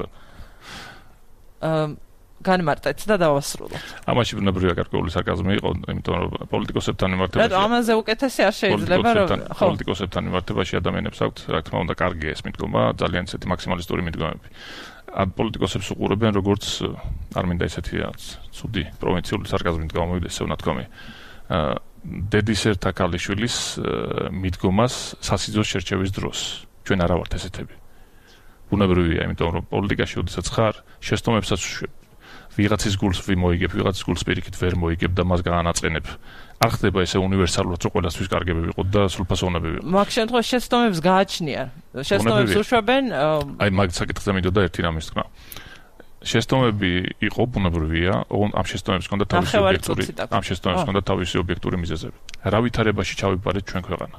განმარტეთ და დავასრულოთ. ამაში ბუნებრივია გარკვეული სარკაზმი იყო, იმიტომ რომ პოლიტიკოსებთან მიმართებაში. რატო ამაზე უკეთესი არ შეიძლება რომ პოლიტიკოსებთან მიმართებაში ადამიანებს აქვთ, რა თქმა უნდა, კარგია ეს მიდგომა, ძალიან ისეთი მაქსიმალისტური მიდგომები. ამ პოლიტიკოსებს უყურებენ როგორც არ მინდა ესეთი ცუდი პროვინციული სარკაზმით გამოვიდეს, ესე ვთქვამი. დედის ერთა ქალიშვილის მიდგომას სასიძოს შერჩევის დროს. ჩვენ არა ვართ ესეთები. ბუნებრივია, იმიტომ რომ პოლიტიკაში ოდესაც ხარ, შეცდომებსაც ვიღაცის გულს ვიმოიგებ, ვიღაცის გულს პირიქით ვერ მოიგებ და მას გაანაწყენებ. არ ხდება ესე უნივერსალურად, რომ ყველასთვის კარგები ვიყოთ და სრულფასოვნები ვიყოთ. მაგ შემთხვევაში შეცდომებს გააჩნია. შეცდომებს უშვებენ. აი მაგ საკითხზე მინდოდა ერთი რამის თქმა. შეცდომები იყო ბუნებრივია, ამ შეცდომებს ჰქონდა თავისი ობიექტური, ამ შეცდომებს ჰქონდა თავისი ობიექტური მიზეზები. რა ვითარებაში ჩავიბარეთ ჩვენ ქვეყანა?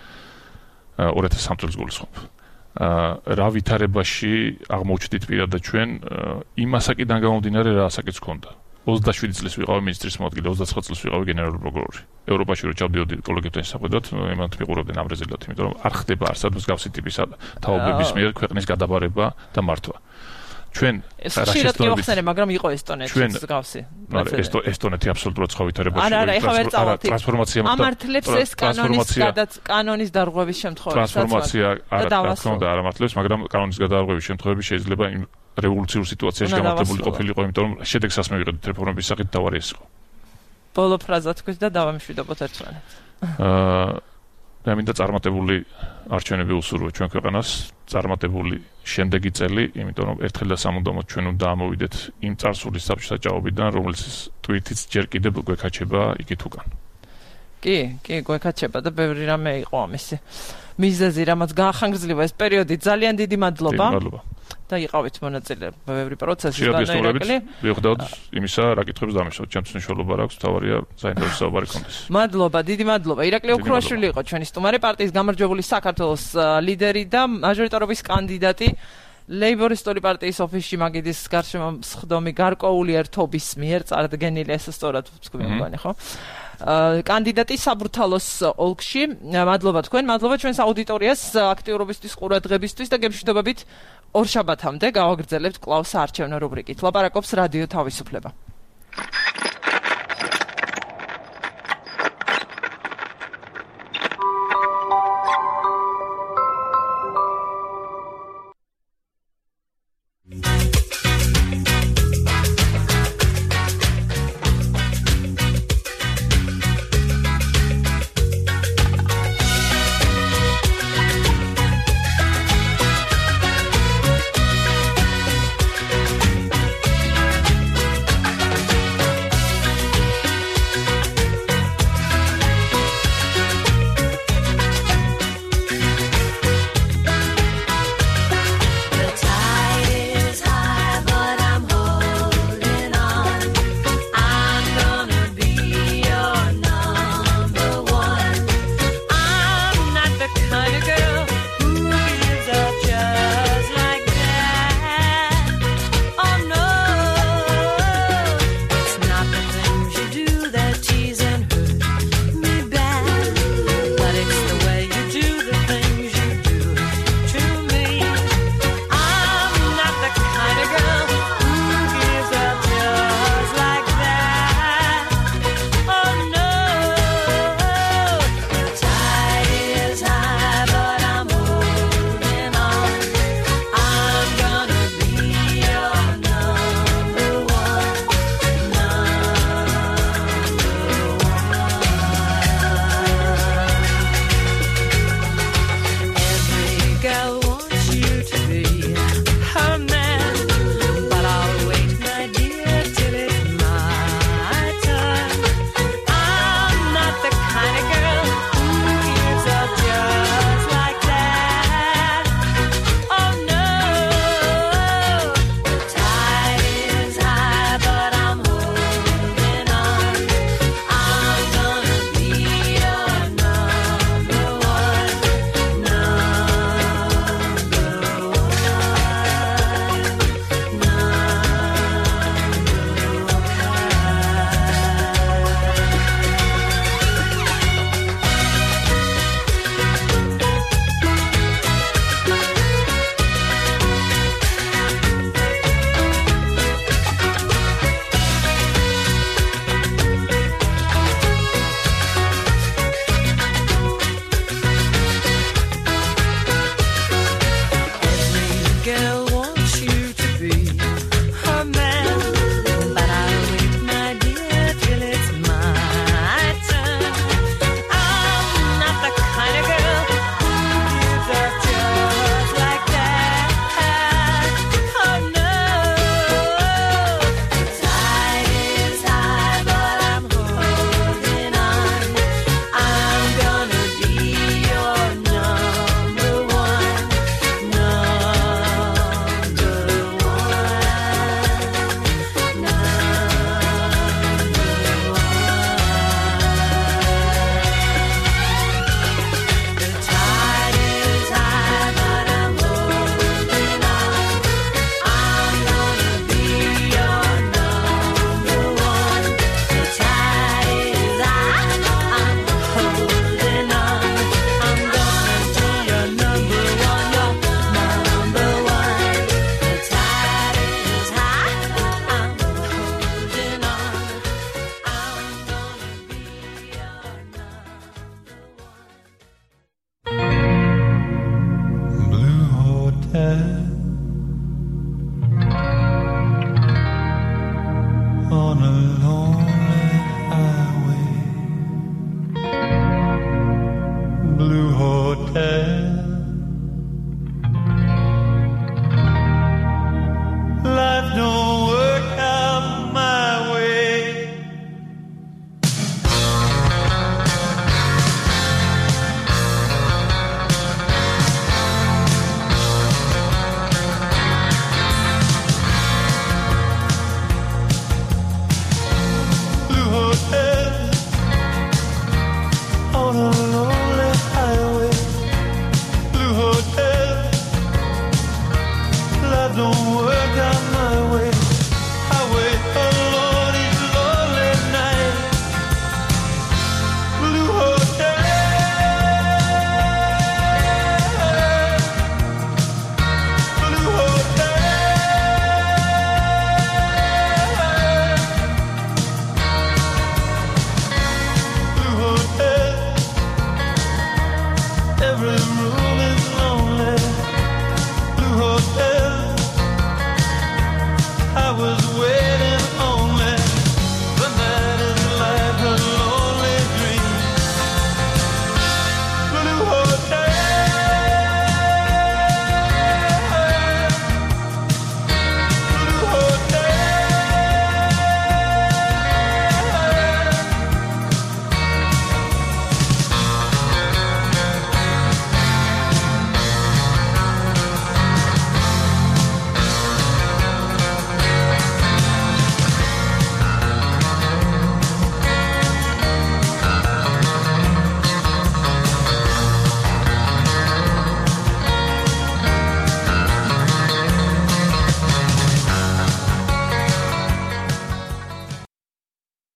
2003 წელს გულისხმობ. რა ვითარებაში აღმოჩნდით პირადად ჩვენ იმ ასაკიდან გამომდინარე რა ასაკიც ჰქონდა. 27 წლის ვიყავი მინისტრის მოადგილე, 29 წლის ვიყავი გენერალური პროკურორი. ევროპაში რო ჩავდიოდი კოლეგებთან შეხვედრად, იმათ მიყურებდნენ ამ რეზილტად, იმიტომ რომ არ ხდება არსად მსგავსი ტიპის თაობების მიერ ქვეყნის გადაბარება და მართვა. ჩვენ ხშირად კი ვახსენე, მაგრამ იყო ესტონეთის მსგავსი. ესტონეთი აბსოლუტურად სხვა ვითარებაში. არა, ეხლა ვერ წავალთ. ტრანსფორმაცია ამართლებს ეს კანონის დარღვევის შემთხვევაში. ტრანსფორმაცია არ ამართლებს, მაგრამ კანონის გადარღვევის შემთხვევაში შეიძლება იმ რევოლუციურ სიტუაციაში გამართებული ყოფილიყო, იმიტომ რომ შედეგს ასმევიღებთ რეფორმების სახით დავარი ეს იყო. ბოლო ფრაზა თქვით და დავამშვიდობოთ ერთმანეთს. მე მინდა წარმატებული არჩევნები უსურვო ჩვენ ქვეყანას, წარმატებული შემდეგი წელი, იმიტომ რომ ერთხელ და სამუდამოდ ჩვენ უნდა ამოვიდეთ იმ წარსულის საბჭოთა ჭაობიდან, რომელიც თვითიც ჯერ კიდევ გვეკაჩება იქით უკან. კი, გვეკაჩება და ბევრი რამე იყო ამისი. მიზეზი, რამაც გაახანგრძლива ეს პერიოდი, ძალიან დიდი მადლობა. და იყავით მონაწილე ბევრი პროცესის განაირაკლი. ვიხვდავთ იმისა, რა კითხვებს დამისვათ, ჩემთვის მნიშვნელობა რა აქვს, თავარია საინტერესო საუბარი კონდეს. მადლობა, დიდი მადლობა. ირაკლი ოქროაშვილი იყო ჩვენი სტუმარი, პარტიის გამარჯვებული საქართველოს ლიდერი და მაჟორიტარობის კანდიდატი. ლეიბორისტული პარტიის ოფისში მაგიდის გარშემო მსხდომი გარკვეული ერთობის მიერ წარდგენილი, ეს სწორად ვთქვი მგონი, ხო? კანდიდატი საბურთალოს ოლქში. მადლობა თქვენ, მადლობა ჩვენს აუდიტორიას აქტიურობისთვის, ყურადღებისთვის და გემშვიდობებით ორშაბათამდე გავაგრძელებთ კვლავ საარჩევნო რუბრიკით. ლაპარაკობს რადიო თავისუფლება. amor.